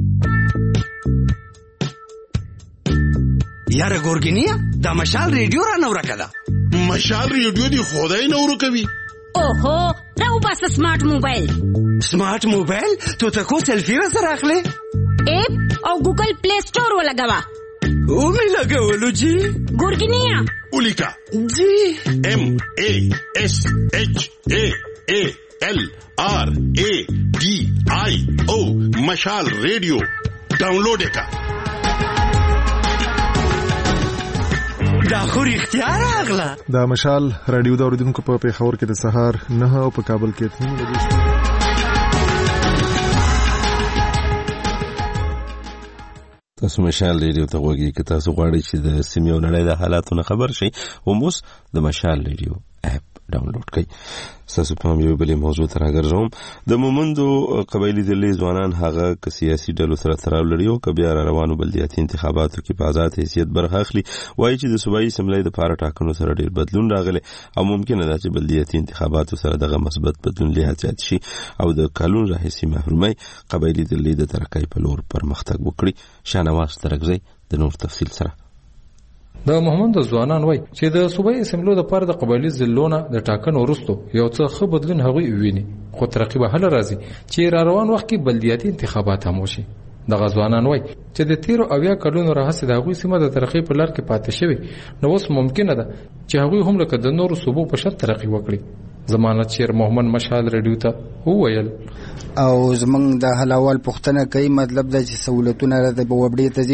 یاره ګورګینیا دا مشال ریډیو را نو راکړه مشال ریډیو دی خدای نو ورکوي اوهو راو بس سمارټ موبایل تو ته کو سیلفي وسره اخلي اپ او ګوګل پلی سٹور ولګوا او می لګولو جی ګورګینیا اولیکا جی ام ا اس اچ ا ال ار ا ډي آی او مشال ریډیو ډاونلوډ وکړه دا خو اختیار اغلا دا مشال رادیو دا اوریدونکو په پیښور کې د سهار 9 او په کابل کې 3 بجې تاسو مشال ریډیو ته وګورئ که تاسو غواړئ چې د سیمې او نړۍ د حالاتو نه خبر شئ اوس د مشال ریډیو اپ ډاونلوډ کړئ تاسو په یو بل موضوع ته راګرځوم د مومندو قبایلی ډلې ځوانان هغه ک سیاسي ډلو سره تړاو لري او ک بیا روانو بلدیاتي انتخاباتو کې په آزاد حیثیت برخه اخلي وایي چې د صوبایي اسمبلی د پاره ټاکنو سره ډیر بدلون راغلی او ممکن ده چې بلدیاتي انتخاباتو سره دغه مثبت بدلون لیاقت شي او د قانون راهیسي محرومي قبایلی ډلې د ترقۍ په لور پرمختګ وکړي شانواز ترغزي د نور تفصیل سره د محمد ځوانان وای چې د صوبایي اسمبلی د پاره د قبایلی ضلعونو د ټاکنو وروسته یو څه ښه بدلون هغوی ویني خو ترقی به هله راځي چې را روان وخت کې بلدیاتي انتخابات هم وشي د غزوانان وای چې د 13 او 10 کلونو راهسه د هغوی سیمه د ترقی په لار کې پاتې شوی نو اوس ممکنه ده چې هغوی هم لکه د نورو صوبو په شان ترقی وکړي ضمانت شیر محمد مشال ریډیو ته وویل او زمنګ د حلوال پختنه کوي مطلب د سہولتونه راته په وبډې ته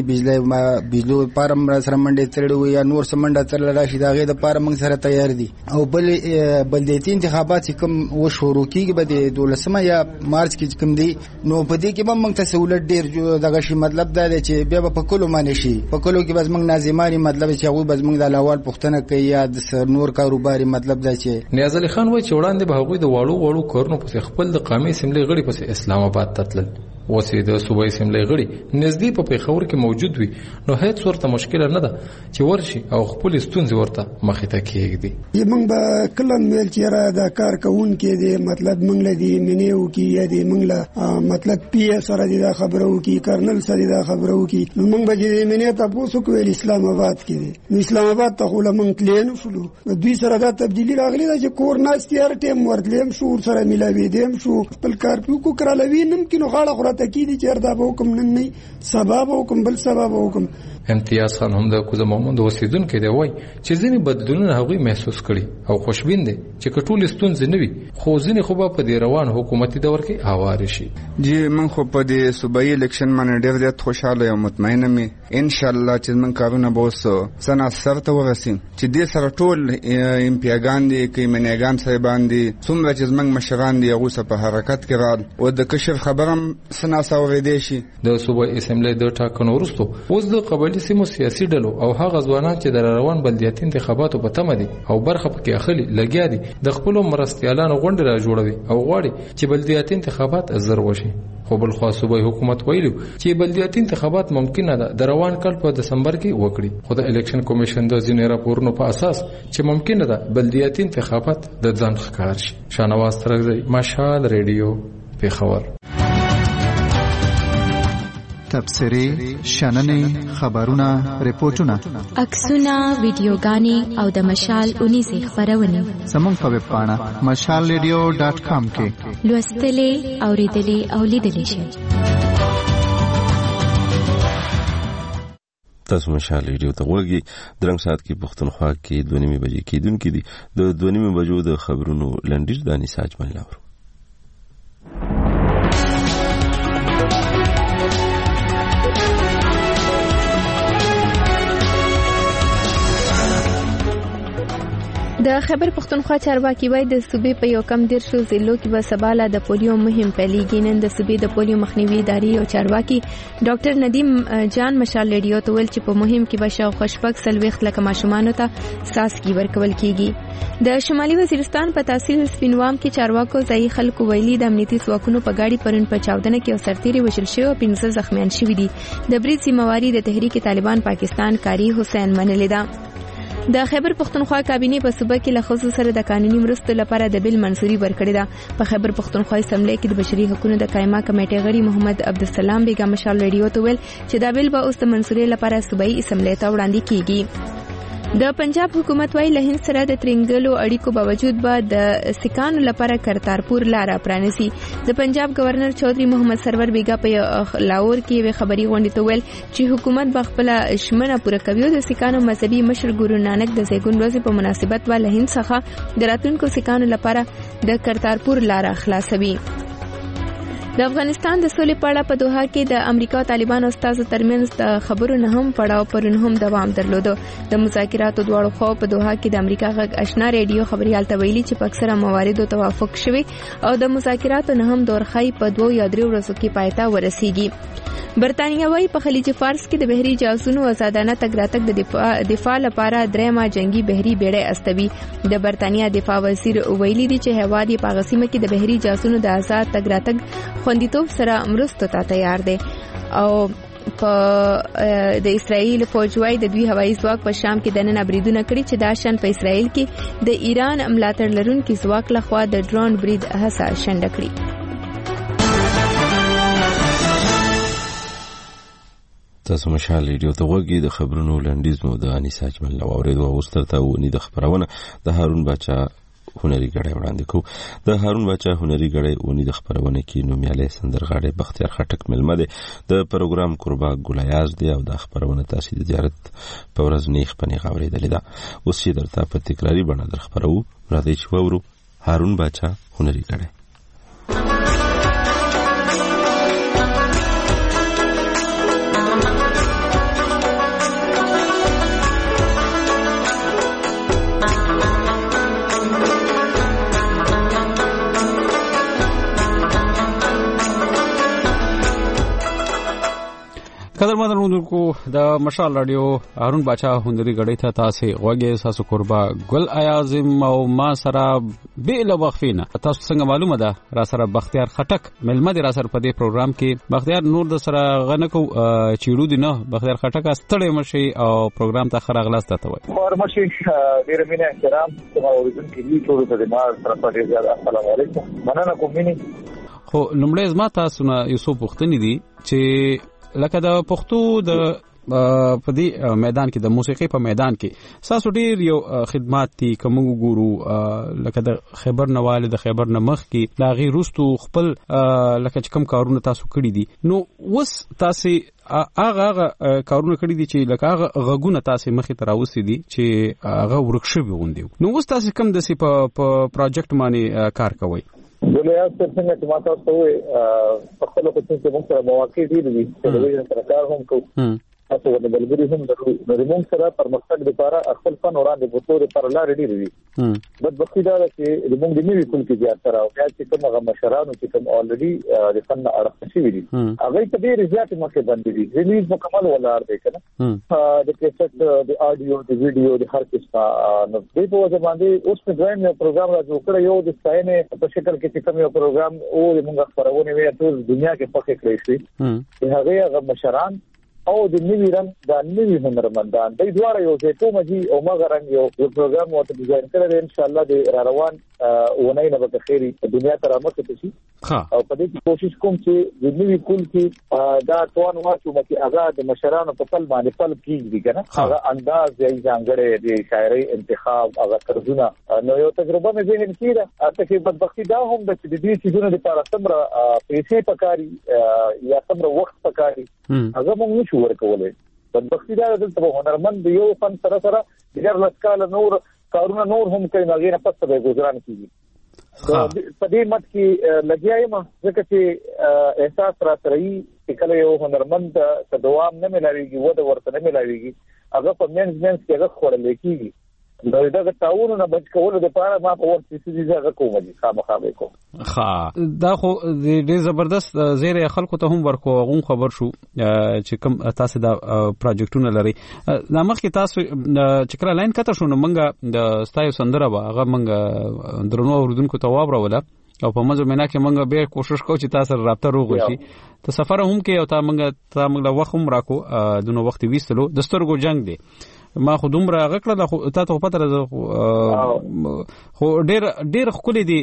بجلی پارم سره منډه ترړو یا نور سمنډه تر راشي داغه د پاره موږ سره تیار دي او بلدیاتي انتخابات کوم و شروع کیږي به د 12 یا مارچ کې کوم دي نو په دې کې به موږ ته سہولت ډیر دغه شی مطلب دا دی چې بیا په کولو باندې شي په کولو کې بس موږ نازماري مطلب چې هغه بس موږ د حلوال پختنه کوي یا د نور کاروباري مطلب دا چې نیاز علي خان وای چې وړاندې به هغوی د واړو کارونو په خپل د قومي اسمبلی غړي په اسلام آباد تتلل وسی د صوبایي اسمبلی غړي نږدې په پیښور کې موجود وي نو هیڅ ورته مشکل نه ده چې ورشي او خپل ستونزې ورته مخې ته کېږدي موږ به کله ویل چې را دا کار کوون کې دي مطلب موږ له دې منیو کې یا دې موږ له مطلب پی سره دا خبرو کې کرنل سره دا خبرو کې نو موږ به دې منیو تاسو کو اسلام آباد کې دي نو اسلام آباد ته خو موږ تلین شو دوی سره دا تبدیلی راغلی دا چې کور ناستیار ټیم ورتلم شو سره ملاوي دیم شو خپل کار کو کرالوي ممکن غاړه تکیدی چیرته به حکم نن نه سبب حکم بل سبب حکم امتیاز خان هم د کوزه محمد اوسیدونکو دی وای چې ځینې بدلونونه هغوی محسوس کړي او خوشبین دي چې کټول ستونزې نه وي خو ځینې خو په دې روان حکومتي دور کې هواري شي جی من خو په دې صوبایي الیکشن باندې ډېر زیات خوشاله یم مطمئنه مې ان شاء الله چې من کارونه به اوس سنا سر ته ورسیم چې دې سره ټول امپیاګان دي کې منیګان صاحبان دي څومره چې من مشران دي هغه په حرکت کې راځي او د کشف خبرم سنا ساورېدې شي د صوبایي اسمبلی د ټاکنو وروسته اوس د قبایلی سیمو سیاسي ډلو او هغه ځوانان چې د روان بلدیاتي انتخاباتو په تمه دي او برخه پکې اخلي لګیا دي د خپل مرستيالانو غونډه را جوړوي او غواړي چې بلدیاتي انتخابات زر وشي خو بل خو صوبایي حکومت ویلو چې بلدیاتي انتخابات ممکنه ده د روان کال په دسمبر کې وکړي خو د الیکشن کمیشن د ځینې راپورونو په اساس چې ممکنه ده بلدیاتي انتخابات د ځان ښکار شي شانواز ترغزي مشال ریډیو پیښور تبصرې شننې خبرونه ریپورتونه عکسونه ویډیوګانې او د مشال 19 خبرونه زموږ په ویب پاڼه mashalradio.com کې لوستلې اوریدلې او لیدلې شئ. تاسو مشال ریډیو ته وګورئ. درنګ سات کې پښتونخوا کې 2:30 بجې کېدونکې دي. د 2:30 بجو د خبرونو لنډیز دانی ساجمن لاورو. د خیبر پختونخوا چارواکي وایي د صوبې په یو کم 10 ضلعو کې به سباله د پولیو مهم پیلېږي. نن د صوبې د پولیو مخنیوي ادارې او چارواکي ډاکټر ندیم جان مشال ریډیو ته ویل چې په مهم کې به شاوخوا 40 لکه ماشومانو ته څاڅکي ورکول کیږي. د شمالي وزیرستان په تحصیل سپینوام کې چارواکو ځایي خلکو ویلي د امنیتي ځواکونو په ګاډي پرون په چاودنه کې او سرتیري وژل شوی او 15 زخمیان شوي دي. د برید ذمہواری د تحریک طالبان پاکستان کاری حسین منلې ده. د خیبر پختونخوا کابینه په صوبه کې له خصوص سره د قانوني مرستو لپاره د بل منځوري ورکړې ده. په خیبر پختونخوا اسمبلی کې د بشري حقوقو د قائمه کمیټې غړي محمد عبدالسلام بیگم مشال ریډیو ته ویل چې دا بل به اوس د منځوري لپاره صوبایي اسمبلی ته وړاندې کیږي. د پنجاب حکومت وايي له هند سره د ترنګلو اړیکو باوجود به د سکانو لپاره کرتارپور لار پرانیسي. د پنجاب گورنر چودھری محمد سرور بیگا په لاهور کې وی خبري غونډه ته ویل چې حکومت به خپل شمنه پوره کوي او د سکانو مذهبي مشر ګورو نانک د زیګون ورځې په مناسبت ول هند څخه د راتلونکو سکانو لپاره د کرتارپور لار خلاصوي. د افغانستان د سولې په اړه په دوحه کې د امریکا او طالبانو استازو ترمنځ د خبرو نه هم پړاو پرون هم دوام درلود. د مذاکراتو دواړو خوا په دوحه کې د امریکا غږ آشنا ریډیو خبريال ته ویلي چې په اکثره مواردو توافق شوی او د مذاکراتو نه هم دورخای په 2 یا 3 ورځو کې پای ته ورسیږي. برتانیا وايي په خلیج فارس کې د بحري جاسوسو آزادانه تګ راتګ د دفاع لپاره درېمه جنگي بحري بیړۍ استوي. د برتانیا دفاع وزیر ویلي دی چې هواد یې په غسیمه کې د بحري جاسوسو د آزاد تګ راتګ خوندیتوب سره مرستو ته تیار دی. او په د اسرایل فوج وايي د دوی هوایي ځواک په شام کې د نن بریدونه کړي چې دا شان په اسرایل کې د ایران ملاتړ لرونکي ځواک لخوا د ډرون برید هڅه شنډه کړي. تاسو مشال ریډیو ته وګورئ. د خبرونو لنډیز مو د انیس اجمل لاورید او واسترته ونی د خبرونه د هارون بچا هنري غړې وړاندې کو. د هارون بچا هنري غړې ونی د خبرونه کې نومیاله سندرغاړي بختیار خټک ملمه ده. د پروګرام قربا ګلایاز دی او د خبرونه تاسو د زیارت په ورځ نیخ پنی غوړېدلې ده. اوس چې درته په تکراری بڼه در خبرو راځي چې وورو هارون بچا هنري غړې. قدرمن اوریدونکو د مشال رادیو هارون بچا هنري غړې ته تاسو غوږی تاسو قربا ګل اعظم او ما سره بیل وقفینه. تاسو څنګه معلومه ده را سره بختیار خټک ملمه دي را سره په دې پروګرام کې. بختیار نور د سره غنکو چیرو دي نه بختیار خټک ستړی مشي او پروګرام ته خراغلاست ته وای. ورمشي ډیر مینه احترام کوم اوریدونکو دي ټول ته د ما سره په دې ځای السلام علیکم مننه کوم مینه. خو لمړی زما تاسو نه یوسف وختنی دي چې لکه د پښتو د په دې میدان کې د موسیقي په میدان کې تاسو ډیر یو خدمات دي کوم ګورو لکه د خیبر نواله د خیبر نمخ کې دا غي روستو خپل لکه کوم کارونه تاسو کړی دي. نو وس تاسو هغه کارونه کړی دي چې لکه هغه غږونه تاسو مخې ته راوستي دي چې هغه ورکشوي غوندي. نو وس تاسو کوم د سی په پروجیکټ باندې کار کوئ؟ ولیا څنګه چې ماته تاسو په خپل وخت کې موږ سره مواقع دي چې د ویژن سره کار هم کوو. تاسو د بلګری هم د موږ سره پرمختګ لپاره خپل فن وړاندې بوتور پر لار دی دي. بدبختی دا چې موږ د نوې کول کې زیات سره او چې کومه مشرانو چې کوم اولريدي د فن اړه شي دي هغه ته ډېر زیات مخه باندې دي. ریلیز مکمل ولار دی کنه د کیسټ د اډیو د ویډیو د هر څه نو د په وجه باندې اوس په ځای نه پروګرام راځو کړی یو د ستاینه په شکل کې کوم یو پروګرام او موږ خبرونه وی ټول دنیا کې پخې کړی شي. هغه مشران او د نوی رنګ د نوی هنرمندان د دواره یو ځای ته مجي او مغرنګ یو پروګرام او ته ډیزاین کړل ان شاء الله د روان ونای نه به خیری دنیا ته رامت شي. او په دې کې کوشش کوم چې د نوې کول کې دا توان واچو چې هغه د مشرانو په پل باندې پل کیږي کنه هغه انداز یې ځانګړی دی شاعري انتخاب هغه طرزونه نو یو تجربه مې ذهن کې ده اته چې بدبختی دا هم د دې چیزونو لپاره څومره پیسې پکاري یا څومره وخت پکاري هغه موږ نشو ورکولای بدبختی دا دلته هنرمند یو فن سره ډیر لسکاله نور کارونه نور هم کوي ناغینه پسته به گزاران کیږي په دې مت کې لګیا یم ځکه چې احساس را سره چې کله یو هنرمند ته دوام نه ملایږي وده ورته نه ملایږي هغه په منځ کې هغه خورل کیږي نو دا تعاون نه بچ کول د پاره ما په وخت چې زه کوم دي خامخا به کوم دا خو د زبردست زیره خلکو ته هم ورکو غون خبر شو چې کوم تاسو دا پروجیکټونه لري دا مخکې تاسو چې کله لاین کته شو نو منګه د ستایو سندره به منګه درنو اوردونکو ته وابروله او په مزه مینا کې منګه به کوشش کوو چې تاسو رابطه روغ شي ته سفر هم کې او تا منګه وخت هم راکو دونو وخت ویستلو د سترګو جنگ دی ما خو دومره غکړه خو تا ته پته راځو خو ډیر خولي دي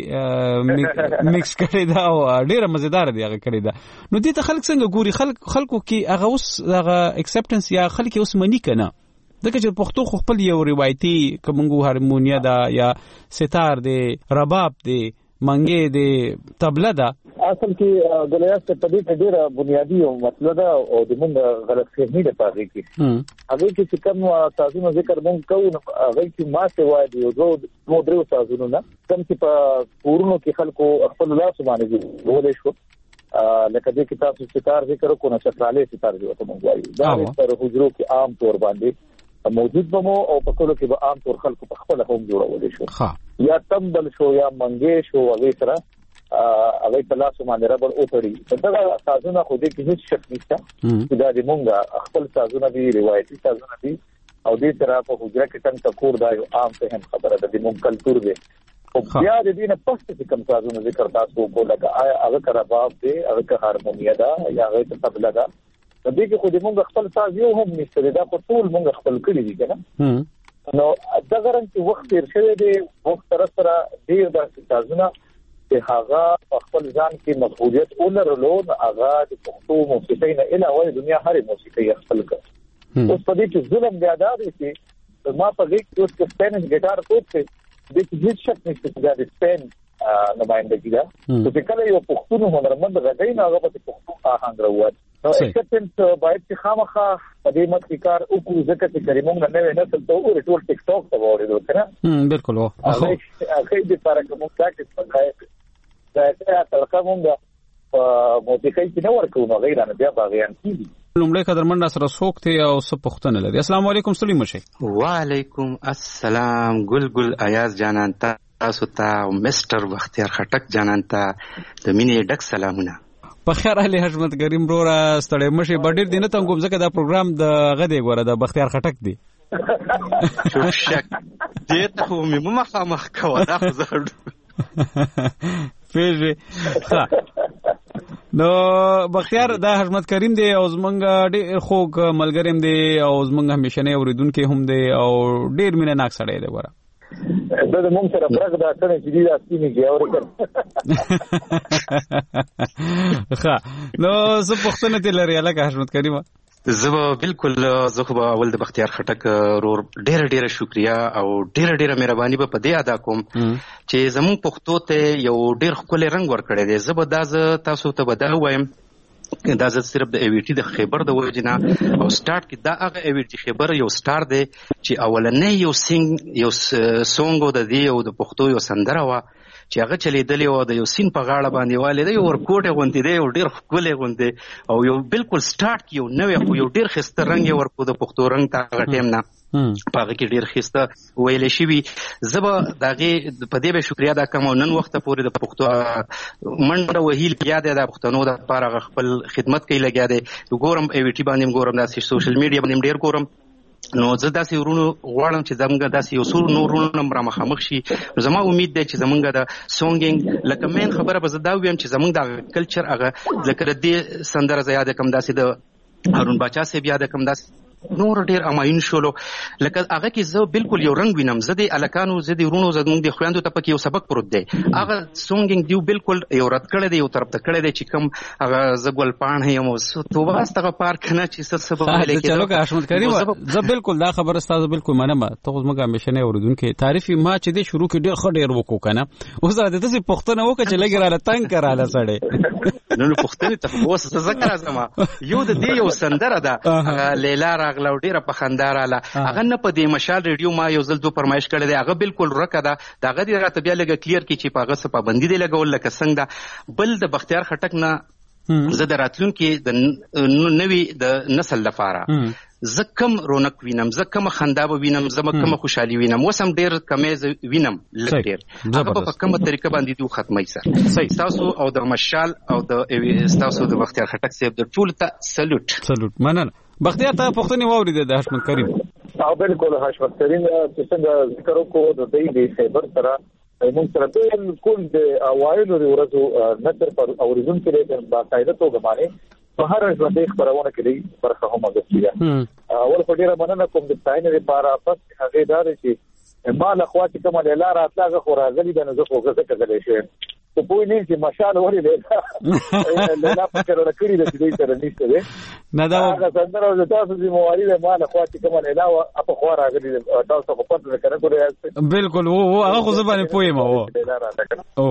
میکس کړی دا او ډیر مزیدار دی هغه کړی دا نو دې ته خلک څنګه ګوري خلکو کې هغه اوس هغه ایکسپټنس یا خلک اوس منی کنه دغه چې پښتو خو خپل یو روایتي کومنګو هارمونیا دا یا ستار دی رباب دی منګې دی تبله ده اصل کې د لیاست په دې ډیره بنیادی او مسله ده او د موږ غلط فهمي ده پاره کې هغه چې کوم تاسو ذکر مونږ کوو هغه چې ما څه وایي یو درو تاسو نه کوم چې په کورونو کې خلکو خپل لاس باندې ولې شو لکه دې کتاب ستار ذکر کو نه شتراله ستار دی ته مونږ وایي دا پر حجرو کې عام طور باندې موجود بمو او په کولو کې به عام طور خلکو په خپل هم جوړول شو یا تمبل شو یا منګې شو هغه سره هغه په لاس باندې ربړ اوتړي دا تاسو خو دې کې هیڅ شک نشته چې دا د مونږه خپل تاسو دی روایتي تاسو دی او دې سره په حجره کې څنګه کور دا یو عام فهم خبره ده د مونږ کلچر دی او بیا د دې نه پښته چې کوم تاسو ذکر تاسو کو لکه هغه کرباب دی هغه هارمونیا ده یا هغه تبله ده د دې کې خو د مونږ خپل ساز یو هم نشته دا په ټول مونږ خپل کړی دي کنه نو دا غران چې وخت تیر شوی دی وخت سره ډیر د تاسو چې هغه خپل ځان کې مسؤلیت ولرلو هغه د پښتو موسیقۍ نه علاوه دنیا هرې موسیقۍ خپل کړ اوس په دې کې ظلم بیا دا دی چې ما په دې کې اوس سپینش ګټار کوته د هیڅ شک نشته چې دا د سپین نمائندګي ده چې کله یو پښتون هنرمند راځي نو هغه په پښتو آهنګ راوړي نو اکسپټنس باید چې خامخا په دې مت کې کار وکړو ځکه چې کریمون نه نوې نسل ته ورته ټول ټیک ټاک ته وړي کنه بالکل هغه دې لپاره کوم څه دا تلقا مونږه موسیقۍ کې نه ورکو نو غیر نه بیا باغیان کیږي لومړی قدرمن سره څوک ته او څه پوښتنه لري السلام علیکم سلیم شي وعلیکم السلام ګل ایاز جانان تاسو ته مستر بختیار خټک جانان ته د مینې ډک سلامونه په خیر علي حشمت کریم برورا ستړی مشي بډیر دینه ته کوم ځکه دا پروګرام د غدې غوړه د بختیار خټک دی شوف شک دې ته مې مخامخ کوه دا زړه پیژه نو بختیار دا حشمت کریم دی او زمونږ ډېر خوږ ملګریم دی او زمونږ همیشنه اوریدونکو هم دی او ډېر مینه ناک سړی دی ګوره دا د مونږ سره برګ دا څنګه چې دی راستینی کې اوري ښه نو زه پښتنه دې لري الکه حشمت کریم زه بالکل زه خو اول د بختیار خټک رور ډېر شکریا او ډېر مهرباني په دې ادا کوم چې زموږ پښتو ته یو ډېر خپل رنگ ورکړی دی زه به دا تاسو ته بدل وایم دا صرف د ایویټي د خیبر د وجنه او سٹارټ کې دا هغه ایویټي خیبر یو سٹار دی چې اولنې یو سونګ د دې او د پښتو یو سندره وا چې هغه چلیدلې و د یو سین په غاړه باندې والي دی ورکوټه غونډې دی او ډېر ښکلې غونډې او یو بالکل سٹارټ کې یو نوې خو یو ډېر خسته رنگ ورکو د پښتو رنگ ته هغه ټیم نه پاغه کې ډېر خسته ویلې شي زبا داغه په دې به شکریا دا کوم نن وخت پورې د پښتو منډه وهیل بیا د پښتنو د لپاره خپل خدمت کوي لګیا دی ګورم ایویټي باندې ګورم د سوشل میډیا باندې ډېر ګورم نو زه داسې ورونو غواړم چې زمونږ داسې یو څو نورونو را مخامخ شي زما امید دی چې زمونږ د سونګینګ لکه مین خبره به زه دا ویم چې زمونږ د کلچر هغه ذکر دې سندره زیاده کم داسې د هارون باچا صاحب یاد کم داسې نور ډیر اماین شولو لکه هغه کې زه بالکل یو رنگ وینم، زه د الکانو زه د ورونو زموږ د خويندو ته پکې یو سبق پروت دی. هغه سونګینګ دیو بالکل یو رد کړی دی، یو طرف ته کړی دی چې کوم هغه زګول پان هم توبه واستغه پارک نه چې څه سبب لیکي. چلو که حشمت کریم زه بالکل دا خبره ستاسو بالکل منم. ته اوس موږ همیشه نه اوریدونکو تعریف ما چې د شروع کې ډیر خډیر وکړو کنه، اوس دا د تاسو پښتنه وکړه چې لګی را تنگ کراله سړی نو پښتنه ته اوس ذکر ازما یو د دې یو سندره ده لیلا راغله ډیره په خنداراله. هغه نه په دې مشال ریډیو ما یو ځل دو فرمایش کړی دی، هغه بالکل رکه ده. داغه دی راته بیا لګه کلیر کی چې په هغه څه پابندي دی لګول لکه څنګه ده. بل د بختیار خټک نه زه د راتلونکي د نوې د نسل لپاره زه کم رونق وینم، زه کم خندا به وینم، زه کم خوشحالي وینم. وسم ډیر کمې وینم لږ ډیر هغه په کومه طریقه باندې دوه ختمي سره. تاسو او د مشال او د تاسو د بختیار خټک صاحب د ټول ته سلوټ مننه. بختیار ته پښتني واورید د حشمت کریم. بالکل حشمت کریم چې څنګه ذکر وکړو د دې د خیبر سره موږ سره بالکل د اوایلو ورځو نظر پر اوریدونکو لري باقاعده توګه باندې په هر ژوندۍ خبرونه کې برخه هم غوښتي. اول په ډیره مننه کوم د تاین لپاره پس هغه دار چې مال اخواتي کومه لاره اتلاغه خو راغلي د نزه خوګه څه کېدلی شي په پوی نه چې مشال ولې لا فکر وکړي د دې سره نشته ده نه دا هغه څنګه د تاسو د موالي د مال اخواتي کومه علاوه په خو راغلي تاسو په پټ نه کړو بالکل او هغه خو زبانه پوي ما او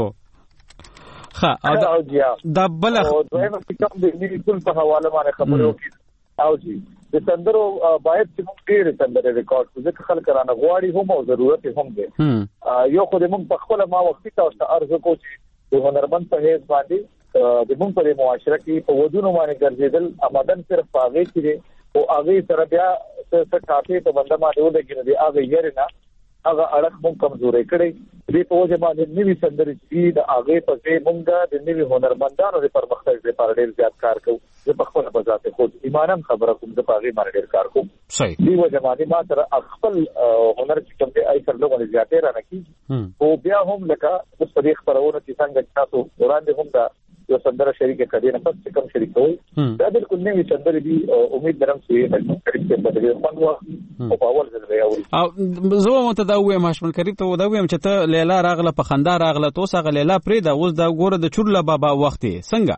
ها دا بل دویمه کوم د دې ټول په حواله باندې خبرو کې او جی د سندرو باید چې موږ ډېر سندرې ریکارډ کړو ځکه خلک رانه غواړي هم او ضرورت هم دی. یو خو د موږ په خپل ما وختي تاسو ته عرض وکړو چې د هنرمند په هیڅ باندې د موږ په معاشره کې په ودونو باندې ګرځیدل آمدن صرف پاغې کې او هغه سره بیا څه ټاپې ته بنده باندې ولګي دی هغه یې نه هغه اړه موږ کمزورې کړې دې په وجه باندې نوې سندرې چې د هغه په ځای موږ د نوې هنرمندانو د پرمختګ لپاره ډېر زیات کار کوو. زه په خپل بذات خود ایمانم خبره کوم د پاغي باندې ډېر کار کوم. صحیح دی وجه باندې ما سره خپل هنر چې کوم دی آی سره لږه زیاتې را نه کیږي او بیا هم لکه د صدیق پرونه چې څنګه تاسو وړاندې هم دا یو سندره شریک کړي نه پس کوم شریک وي دا بالکل نوې سندره دی. امید درم چې شریک په بدلې پنځه او په اول ځل دی او زه مو ته دا وایم حشمت کریم ته دا وایم چې ته لیلا راغله په خندا راغله توسه غ لیلا پرې دا اوس دا ګوره د چورلا بابا وخت څنګه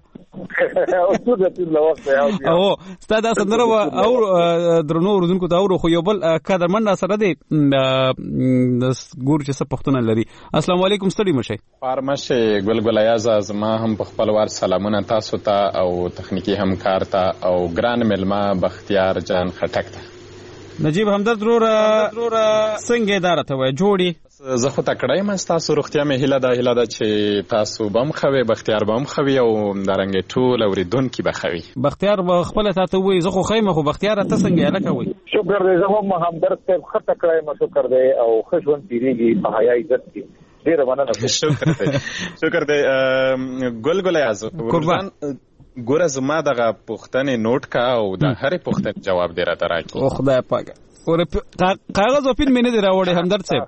او ستاسو سندره او درنو ورودونکو ته اورو خو یو بل قدرمن سره دی ګور چې څه پښتون لري. السلام علیکم ستړي مشه فارمشه ګلګل ایاز ما هم په خپل وار سلامونه تاسو ته او تخنیکی همکار ته او ګران ملما بختیار جان خټک ته. نجیب همدرد څنګه اداره ته وای جوړي زه خو تکړه یم تاسو روغتیا مې هیله ده چې تاسو بم خوي بختیار بم خوي او درنګ ټول اوریدونکو به خوي. بختیار خپل ته وای زه خو خیمه خو بختیار ته څنګه الکه وای. شکر دې زه هم همدرد ته خطه کړای ما شکر دې او خوشون تیریږي په حیا عزت کې ډیر مننه. شکر دې ګلګل ایاز قربان ګوره زما دغه پوښتنې نوٹ کا او د هرې پوښتنې جواب دی راته راکړي. او خدای پاک اور کاغذ او پین مې نه دی راوړی همدرد صاحب.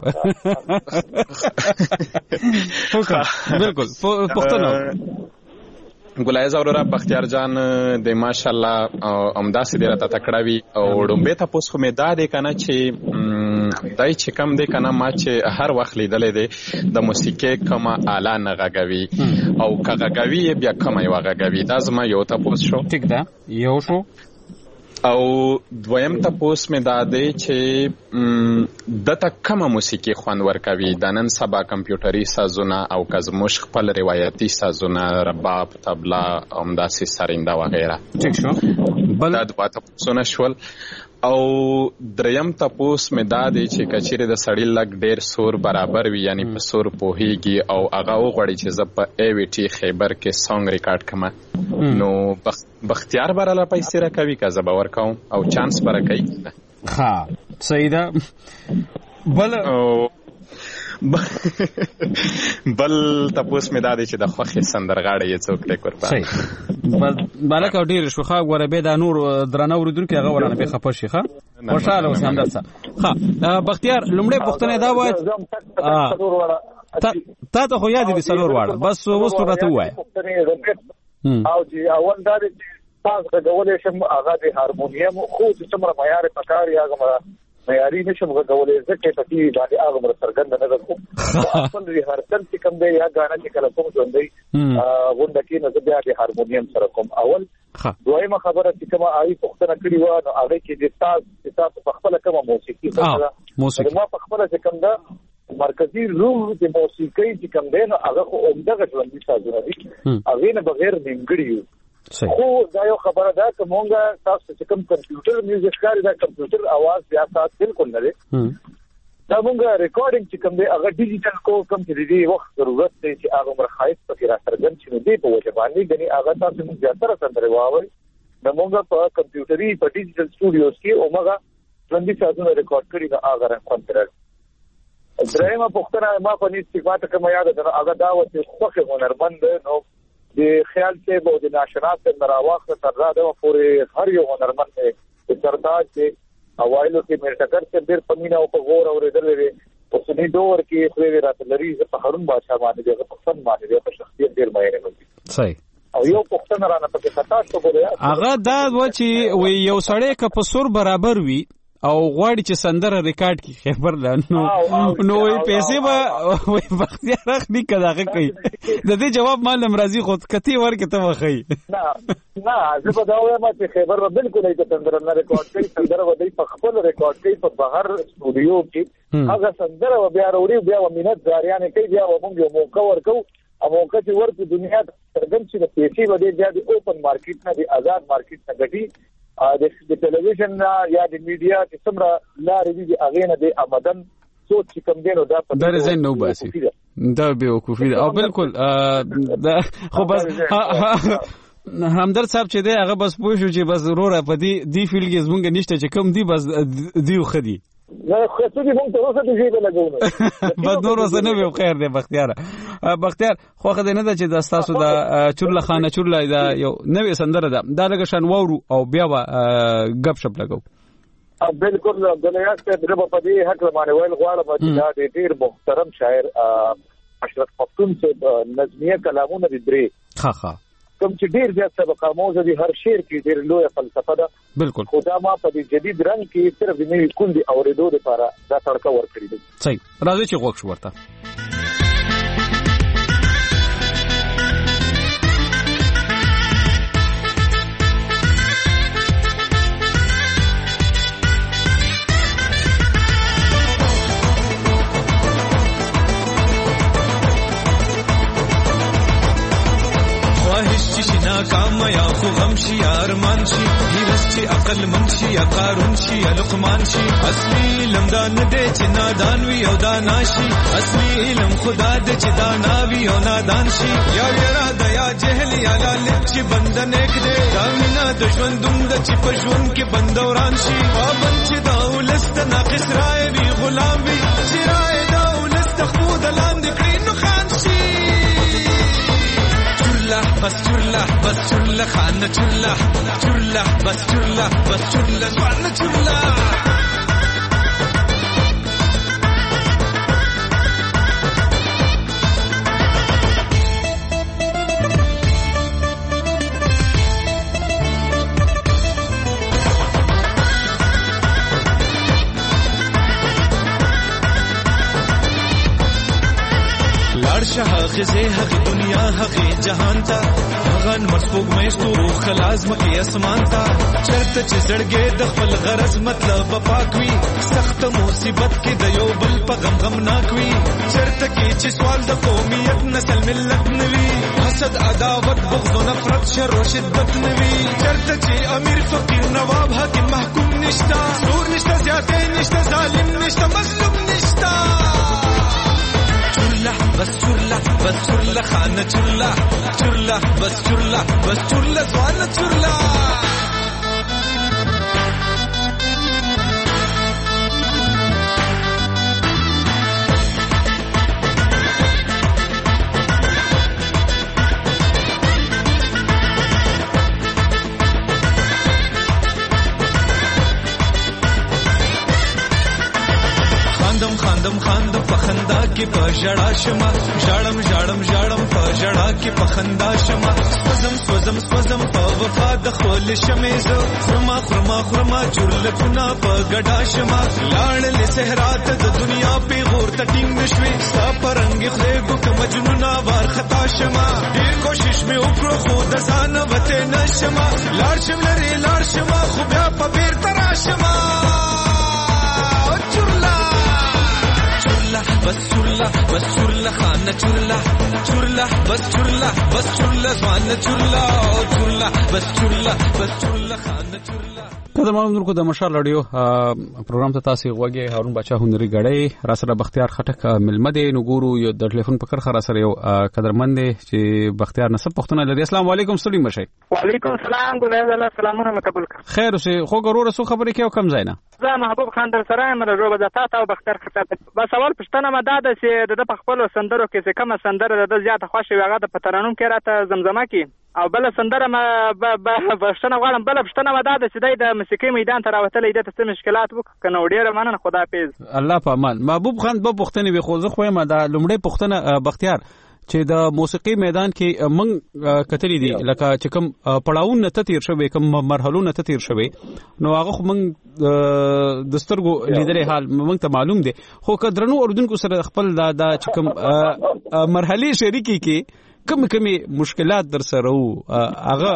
بالکل پوښتنه ګلایز اورا بختیار جان د ماشاءالله امداسې دی راته تکړه وي او ډومبه تاسو خو مې دا دی کنه چې دای چې کم دی کنه ما چې هر وخت لیدلې دی د موسیقي کومه آله نه غږوي او کغږوي بیا کومه یو غږوي دا زما یو تاسو شو ټیک ده یو شو او دویم تاسو مې دا دی چې دته کومه موسیقي خوان ورکوي د نن سبا کمپیوټري سازونه او کزموش خپل روایتي سازونه رباب طبلا امداسي سرینده وغیرہ. ټیک شو بل د تاسو شول او دریم تاسو مې دا دی چې کچېره د سړی لګ ډیر سور برابر وي یعنی په سور پوهیږي او هغه وغوړي چې زه په ای وی ټي خیبر کې سانګ ریکارډ کما نو بختیار براله پیسې راکوي که زه باور کوم او چانس برا کوي. ها صحیح ده. بل تاسو مې دا دی چې د خوخي سندرغاړي یې څوک ټیک ورپا صحیح بالکل ډیر شوخه غوړې به د نور درنه ورودونکو هغه ورانه به خپه شي ښه خوشاله اوسه همداسه. ها بختیار لومړی پوښتنه دا وای تا ته خو یاد دي سلور واړه بس اوس راته وای او چې اول دا چې ساز غوړې شم هغه د هارمونیم خو چې څومره معیار پکاري هغه معیاري نشم غوړې ځکه په دې باندې هغه مر سرګند نه کوم خپل ریهرسل چې کوم دی یا غاڼه چې کله کوم ژوندۍ غونډه کې نه بیا د هارمونیم سره کوم اول دویمه خبره چې کومه آی پختنه کړی و نو هغه کې د ساز په خپل کومه موسیقي سره ما په خپل چې کوم دا مرکزی روح د موسیقي چې کوم دی نو هغه خو عمده ژوندۍ سازونه دي هغه نه بغیر نیمګړي خو دا یو خبره ده چې مونږه تاسو چې کوم کمپیوټر میوزیک کاری دا کمپیوټر आवाज بیا تاسو بالکل نه لري دا مونږه ریکارډینګ چې کوم دی هغه ډیجیټل کوم چې دی وخت ضرورت دی چې هغه مرخایت پکې را څرګند شي دی په وجه باندې غني هغه تاسو موږ زیاتره سندره واوري نو مونږه په کمپیوټري په ډیجیټل سټوډیوز کې اومغه ژوندۍ سازونه ریکارډ کړي دا هغه راځي درېمه پختنه ما په دې استفاده کوم یاد ده هغه دا و چې خوخه هنرمند نو د خیال کې به د ناشناس مراواخ تر را ده پورې هر یو هنرمند د سردار چې اوایلو کې مرټکر چې ډېر پمینه او په غور اورېدل لري او سني دور کې خو راته لري په هارون بادشاہ باندې د پښتون باندې په شخصیت ډېر مېنه کوي صحیح او یو پښتون رانه په خطا شو بوله هغه دا و چې یو سړی که په سور برابر وي او غواړي چې سندره ریکارډ کی خبر ده نو وي پیسې به وي بختیار اخلي کداغه کوي د دې جواب مال مرضی خود کتی ورکه ته وخی نه زه په دا وایم چې خبر بالکل نه سندره نه ریکارډ کوي سندره ودی په خپل ریکارډ کوي په بهر سټوډیو کې هغه سندره بیا وروړي بیا ومنت جاریان کوي بیا موږ یو موقع ورکو او موقع چې ورته دنیا څرګند شي د پیسې ودی بیا د اوپن مارکیټ نه د آزاد مارکیټ نه ګټي د ټلویزیون یا د میډیا چې څومره لارې دي هغه نه د آمدن سوچ چې کوم دی نو دا په درځي نو باسي دا به وقوفي او بالکل دا خو بس همدرد صاحب چې دی هغه بس پوه شو چې بس ضرور په دې فیلډ کې زمونږ نشته چې کوم دی بس دیو خدي نه خو څه دې مونږ ته اوسه دې به لګونه بس نور اوسه نه به خیر دی بختیار خو خدای نه ده چې د تاسو د چورله خانه چورله دا یو نوې سندره ده دا لګ شان وورو او بیا غب شپ لګو بالکل دنیا ته دربه په دې حق باندې ویل غواړم چې دا ډېر محترم شاعر اشرف پختون سے نظمیه کلامونه دي درې ها کوم چې ډېر زیات سبق آموز دي هر شعر کې ډېر لوی فلسفه ده بالکل خدا ما په دې جدید رنگ کې صرف د نوې کندي اورېدو لپاره دا تړکا ورکړي دي صحیح راځي چې غوښ ورته ناکام یا خو غم شي یا ارمان شي هیرس چې عقل من شي یا قارون شي یا لقمان شي اصلي علم دا نه دی چې نادان وي او دا ناشي اصلي علم خدا دې چې دا ناوي او نادان شي یا ویرا د یا جهل یا لالچ چې بند نیک دی دا مینا د ژوندون د چې په ژوند کې بندوران شي پابند چې دا ولست ناقص رائے وي غلام وي چې رائے دا ولست خود لاندې کړي نو خان شي بس چرلا خانه چرلا بس چرلا ځوانه چرلا غزه حق دنیا حق جهان تا غن مسبوق مېستو خلاص مکه اسمان تا چرته چې زړګې د خپل غرض مطلب پاکوي سخت مصیبت کې د یو بل په غم ناکوي چرته کې چې سوال د قومیت نسل ملت نوي حسد عداوت بغض و نفرت شر و شدت نوي چرته چې امیر فقیر نواب حاکم محکوم نشتا زور نشتا زیاته نشتا ظالم نشتا مظلوم نشتا بس چرلا خانه چرلا بس چرلا ځوانه چرلا خاندم په خندا کې په ژړا شمه ژړم ژړم ژړم په ژړا کې په خندا شمه سوزم سوزم سوزم په وفا د خول شمه زه خرما خرما خرما چورلکونه په ګډا شمه لاړل صحرا ته د دنیا په غور ته ټینګ نشوي ستا پرنګ خدای ګو مجنونا وار خطا شمه ډېر کوشش مې وکړو خو د ځان وته نشمه لاړ شم لري لاړ شمه خو بیا په بیر ترا شمه بس چورلا بس چورلا خانه چورلا چورلا بس چورلا بس چورلا خانه چورلا چورلا بس چورلا بس چورلا خانه چورلا قدرمنو کو د مشال رادیو پروګرام ته تاسو غوږی هارون بچا هنري غړی را سره بختیار خټک ملمده نګورو یو د ټلیفون په کرخه را سره یو قدرمن دی چې بختیار نسب پښتنه لري. السلام علیکم سړي مشه. وعلیکم السلام ګلای الله سلامونه مقبول کړه. خیر اوسه خو ګورو رسو خبرې کې کم زینا زه محبوب خان در سره مر روبه د تاسو او بختیار خټک بس اول پښتنه مداده چې د خپل سندرو کې څه کوم سندره د زیاته خوشي وغه د پترانوم کې راته زمزمه کې او بل سندره ما بښنه غواړم بل پښتنه مداده چې د موسیقي میدان ته راوتلې د څه مشکلات وکنه ډیره مننه خدا حافظ. الله په امان. محبوب خان به پښتنه وي خو زه خو ما د لومړی پښتنه بختیار چې د موسیقي میدان کې من کتلې دي لکه چې کوم پړاوونه ته تیر شوی کوم مرحلونه ته تیر شوی نو هغه من د سترګو لیدلې حال موږ ته معلوم دي خو کدرنو اردوونکو سره خپل دا چې کوم مرحلي شریکی کې کم مشکلات در سره وو هغه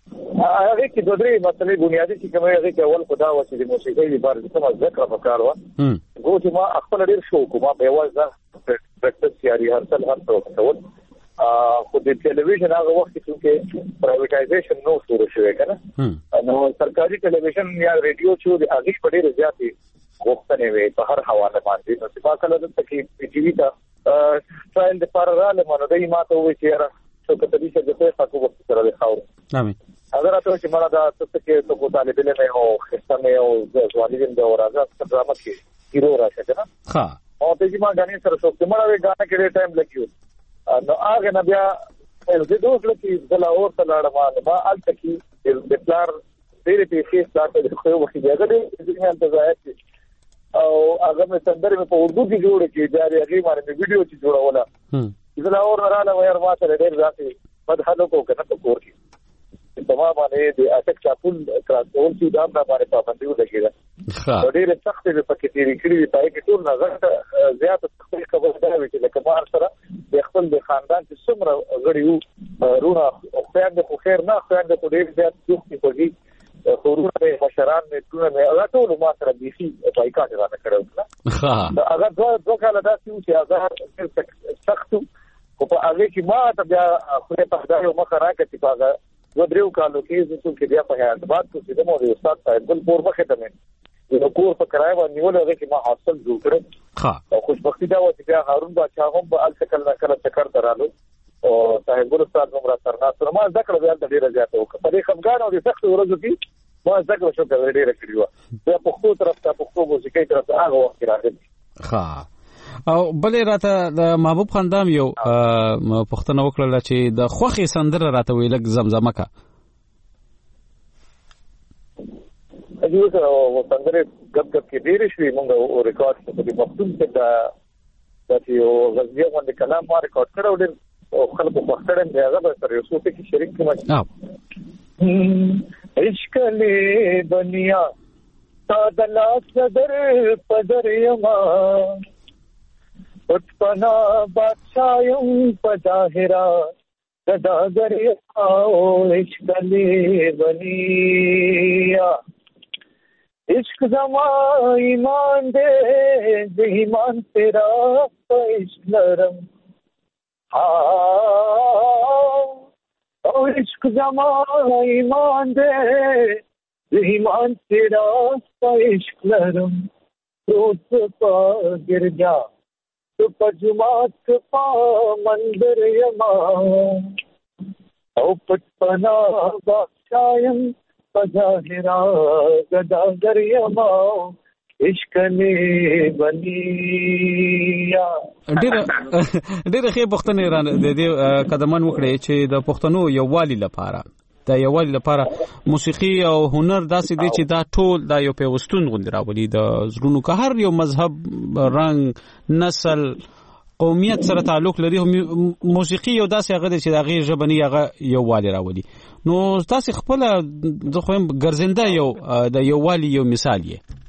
کې دوه درې مسلې بنیادی چې کومه هغه کې اول خدا و چې د موسیقۍ لپاره کوم ذکر وکړ و چې ما خپل ډیر شو کوم په اول ځل پریکټس یاري هر څل هر څه وکول خو د ټلویزیون هغه وخت کې پرایویټایزیشن نو شروع شوه کنه نو سرکاري ټلویزیون یا ریډیو چې د اګیش په ډیر زیاتې غوښتنې وي په هر حواله باندې نو چې پاکله د تکي ټي وي ته ټرایل د پاراله باندې ما ته وې چې را څه کتلی چې د څه تاسو وخت سره د خاور امين اگر تاسو چې مړه دا څه کې ته کو طالب علم او خصمه او ځوانین د اورازه ډرامه کې هیرو راشه کنه ها او ته چې ما غانې سره څو مړه غانې کې ټایم لګیو نو هغه نه بیا د دوه لکه د لاور ته لاړم ما ال تکي د پلار ډېر پیسې ستاسو د خو وخت دی هغه دې انتظارات او هغه مې سندره په اردو کې جوړ کړي جاري هغه باندې ویډیو چې جوړوله د لاور رااله وير ما سره ډېر ځاتې بد حالو کو کنه په کور کې تمام باندې د اټک چاپول کراسول چې دا باندې پابندي ولګیږي ډېر سخت په پکې تیری کړی پای کې ټول نظر زیات تخفیف خبر دا وی چې لکه مار سره د خپل د خاندان چې څومره غړي وو رونه خو د خیر نه خو د ډېر زیات دوی کوي خورونه مشران نه ټول نه ټول ما سره بيخي بایکاټ را کړو نه هغه دوه کاله دا چې هغه سخت او په هغه کې ما ته بیا خو په خدای مخ راکټي پاګه و درو کالو کې چې بیا په هیات باد کو چې د مو استاد صاحب بل پور مخه ته مې نو کور په کرای باندې ولې کې ما حاصل جوړ کړ او خوشبختی دا و چې بیا هارون بچا هم په التکل نه کړ چکر درالو او صاحب ګل استاد عمر سرنا سره ما ذکر بیا د ډیره زیاته وکړه په دې خمګان او د سخت ورځو کې ما ذکر شو کړی ډیره کړیو بیا په خو طرف ته په خو موسیقي طرف ته هغه وخت راغلی او بلې راته د محبوب خاندام یو پښتنه وکړه چې د خوخي سندره راته ویلک زمزمه کا اجازه سره سندره غب کې ډېر شوی مونږ ریکارډ په دې مختوم کې دا چې یو غزیه باندې کلام ما ریکارډ کړو ډېر خلکو په خړن دی هغه سره یو څه کې شریک کړم عشق له دنیا تا دلا صدر پدر یما اتپنا بادشاہم پظاہرا صداگر آؤ عشق لے بنیا عشق زمان ایمان دے ایمان تیرا عشق نرم اور عشق زمان ایمان دے ایمان تیرا عشق نرم روز پا گر جا تو پجمات پا مندر یما او پتپنا بادشاہم پظاہرا گداگر یما عشق نے بنیا ډېر ښه پښتنې د دې قدمن وکړي چې د پښتنو یووالي لپاره موسیقي او هنر داسې دي چې دا ټول دا یو پیوستون غوندې راولي د زړونو که هر یو مذهب رنګ نسل قومیت سره تعلق لري موسیقي یو داسې هغه دی چې د هغې ژبه نه هغه یووالی راولي. نو تاسې خپله زه خو یم ګرځنده یو د یووالي یو مثال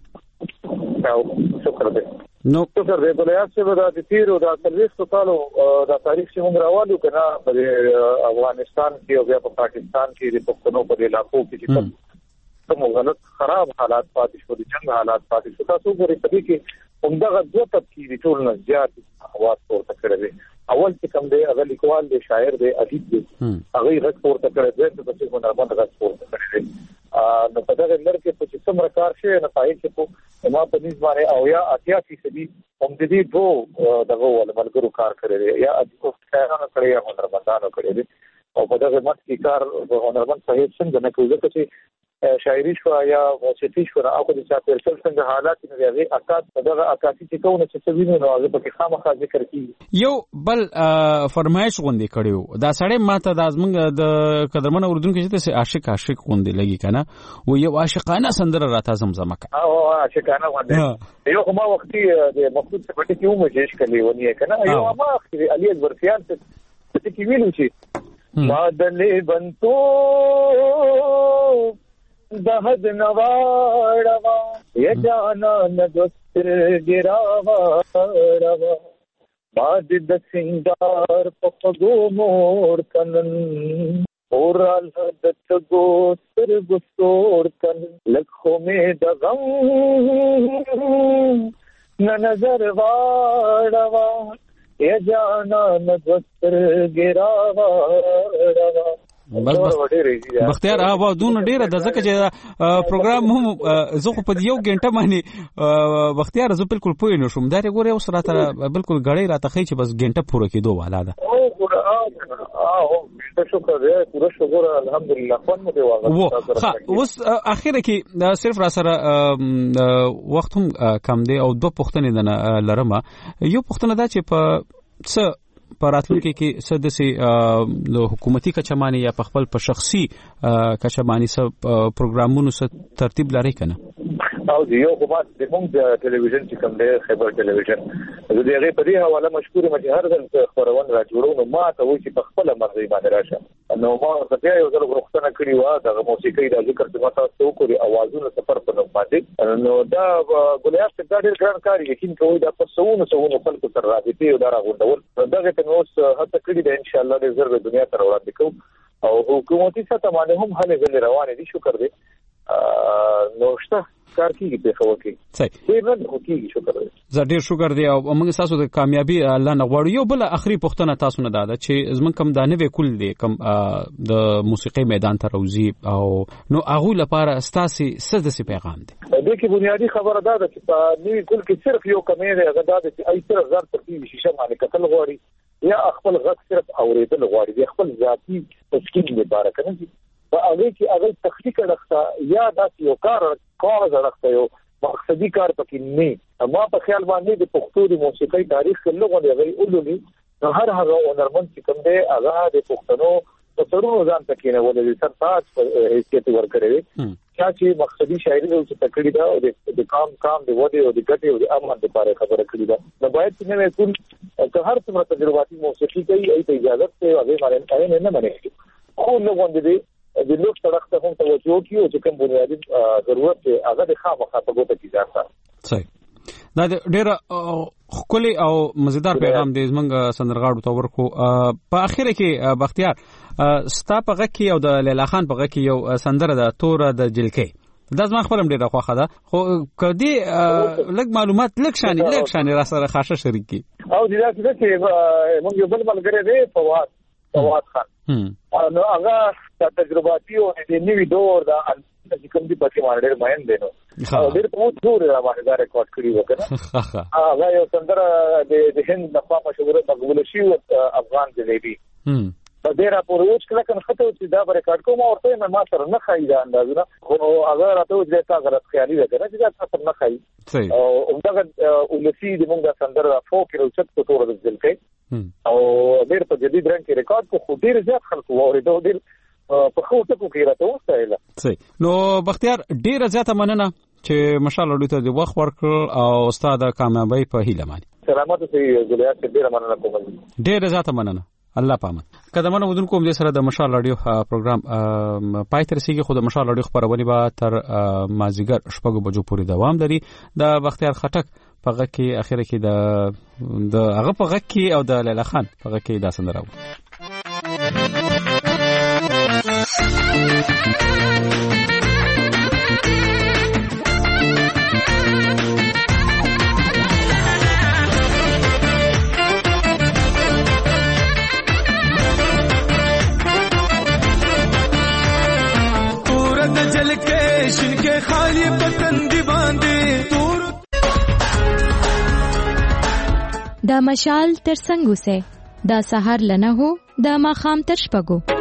یې. شکر دی. نو شکر دی. بل یاد چې د تیرو د 40 کالو د تاریخ چې موږ راوالو که نه په افغانستان کې او بیا په پاکستان کې د پښتنو په علاقو کې چې کوم غلط خراب حالات پاتې شو، د جنگ حالات پاتې شو، تاسو ګورئ په دې کې همدغه دوه طبقې د ټول نه زیات اواز پورته کړی دی. اول چې کوم دی هغه لیکوال دی، شاعر دی، ادیب دی، هغه یې غږ پورته کړی دی، د پسې هنرمند غږ پورته کړی دی. نو په دغه لړ کې چې څومره کار شوی نتایج چې ما په نسبت باندې او یا 80% هم د دې دوه دغه ول ملګرو کار کړی دی، یا ادیب شاعرانو کړی یا هنرمندانو کړی دی. او په دغه مت کې کار هنرمند صاحب څنګه نه کوي چې شاعري شو یا موسیقي شو او د چا پرسل څنګه حالات نه لري اکات دغه اکاتی چې کوونه چې څوینه نو هغه په خامخا ذکر کیږي. یو بل فرمایش غونډې کړیو دا سړی ماته د ازمنګ د قدرمن اوردونکو چې عاشق غونډې لګي کنه و یو عاشقانه سندره راته زمزمه کړه. او عاشقانه غونډې یو کومه وختي د مخصوص څه پټ کیو مجهش کلی ونی کنه یو ما اخري علي ورفيان څه کې ویلو چې مادلې بنتو دهد نواړوا یا جانا ندستر ګراوا باد د سنگار په خدو مور کنن اور الحدت گو سر گستور کن لکھوں میں دغم نہ نظر واڑوا یا جانا ندستر ګراوا. بس بختیار هغه دونه ډیره د ځکه چې پروګرام هم زه خو په یو غنټه باندې بختیار زه بالکل پوه نه شوم دا غوړې اوس راته بالکل غړې راته خې چې بس غنټه پوره کېدو والا ده. شکر دی پوره شکر الحمدلله فن مو دی واغه. اوس اخیره کې صرف را سره وخت هم کم دی او دوه پوښتنې دنه لرم. یو پوښتنه دا چې په څه پراتلونکو کې سدسي له حکومتي کچمانی یا په خپل په شخصي کچمانی سره پروګرامونو سره ترتیب لري کنه او یو کومه د موږ د ټلویزیون چې کوم دی خبر ټلویزیون زه دغه په دې حواله مشکور یم چې هر ځل خبرونه راجوړو نو ما ته وایي چې په خپل مرزي باندې راشه نو ما ته یو ځل غوښتنه کړې و د موسیقۍ د ذکر چې ما تاسو وکړي اوازونه سفر په نوم باندې نو دا ګلیاس ته ډېر ګران کار یقین کوي دا په سونو خلکو سره راځي او دا راغونډول دغه ته اوس هڅه کړې ده ان شاء الله د زر دنیا تر وړاندې کوو او حکومتي سطح باندې هم هلې ځلې روانې دي شکر دی نو شته کار کیږي په خو کې صحیح نه کیږي شکر دی زه ډیر شکر دی او موږ تاسو د کامیابی الله نه غواړو. یو بل اخري پوښتنه تاسو نه ده چې زمون کوم دانه کول دي کوم د موسیقي میدان ته روزي او نو هغه لپاره ستاسي سدسي پیغام دی. د دې بنیادی خبره ده چې په نوې کول کې صرف یو کمی دی هغه دا چې ای صرف ځان ترتیب شیشه باندې کتل غواړي یا خپل غږ صرف اوریدل غواړي یا خپل ذاتی تشکیل لپاره کنه په هغه کې هغه تخنیک راخته یا داسې یو کار راخته یو مقصدی کار پکې نه ما په خیال باندې د پښتو د موسیقۍ تاریخ کې لغوه دی غي اولونی نو هر هغه هنرمند چې کوم دی هغه د پښتنو په سرونو ځان تکې نه ولې سرتاج په حیثیت ورکړي چې مقصدی شاعري او تکړی دا او د کام د ودی او د ګټي او د امن لپاره خبره کړې ده نو باید چې نه ټول که هر څومره تجرباتي موسیقي کوي ای ته اجازه ته هغه باندې نه مني خو لغوه دی د لوک سړک ته هم توجه کیو چې کوم بنیادی ضرورت هغه د خامخا په ګوته کې ځای صحیح دا ډېر خولي او مزیدار پیغام دی زمونږ سندرغاړو ته ورکو. په اخر کې بختیار ستا په غږ کې او د لیلا خان په غږ کې یو سندره ده توره د جلکې دا زما خپل ډېر خوښه ده خو کدي لږ معلومات لږ شان را سره خاصه شریک کی او دا چې موږ یو بل ملګری دی فواد خان نو هغه تجرباتي او د نوې دور دا چې کوم دي پکې باندې ماین دی نو ډېر په ټول را باندې دا ریکارډ کړی وکړه هغه یو سندره د هند د خوا مشهور مقبول شي افغان جلیبي په ډېر اپروچ کله کنه خطر چې دا ریکارډ کوم او ته ما سره نه خای دا اندازونه خو هغه راته د تا غلط خیالي ده کنه چې دا سره نه خای او دغه ولسی د موږ سندره فوق روچت په تور د ځل کې او ډېر په جديد رنګ کې ریکارډ کو خو ډېر زیات خلکو اورېدو ډېر په خو ټکو کې راته وستایله صحیح. نو بختیار ډېر زیاته مننه چې مشال اډو ته د وخت ورکړ او استاد کامیابی په هیله مانی. سلامات اوسئ ګلیا، ډیره مننه کوم. ډیره زیاته مننه. الله پامن. قدمونه ودونکو هم د سره د مشال اډیو پروګرام پای تر سیګه خو د مشال اډیو خبرونه به تر مازیګر شپږ بجو پورې دوام لري. د بختیار خټک پغه کې اخیره کې د هغه پغه کې او د لیلا خان پغه کې دا سندره پورا د جل کې شین کې خالی پتن دی باندې دا مشال تر څنګه سه دا سحر لنه هو دا ماخام تر شپګو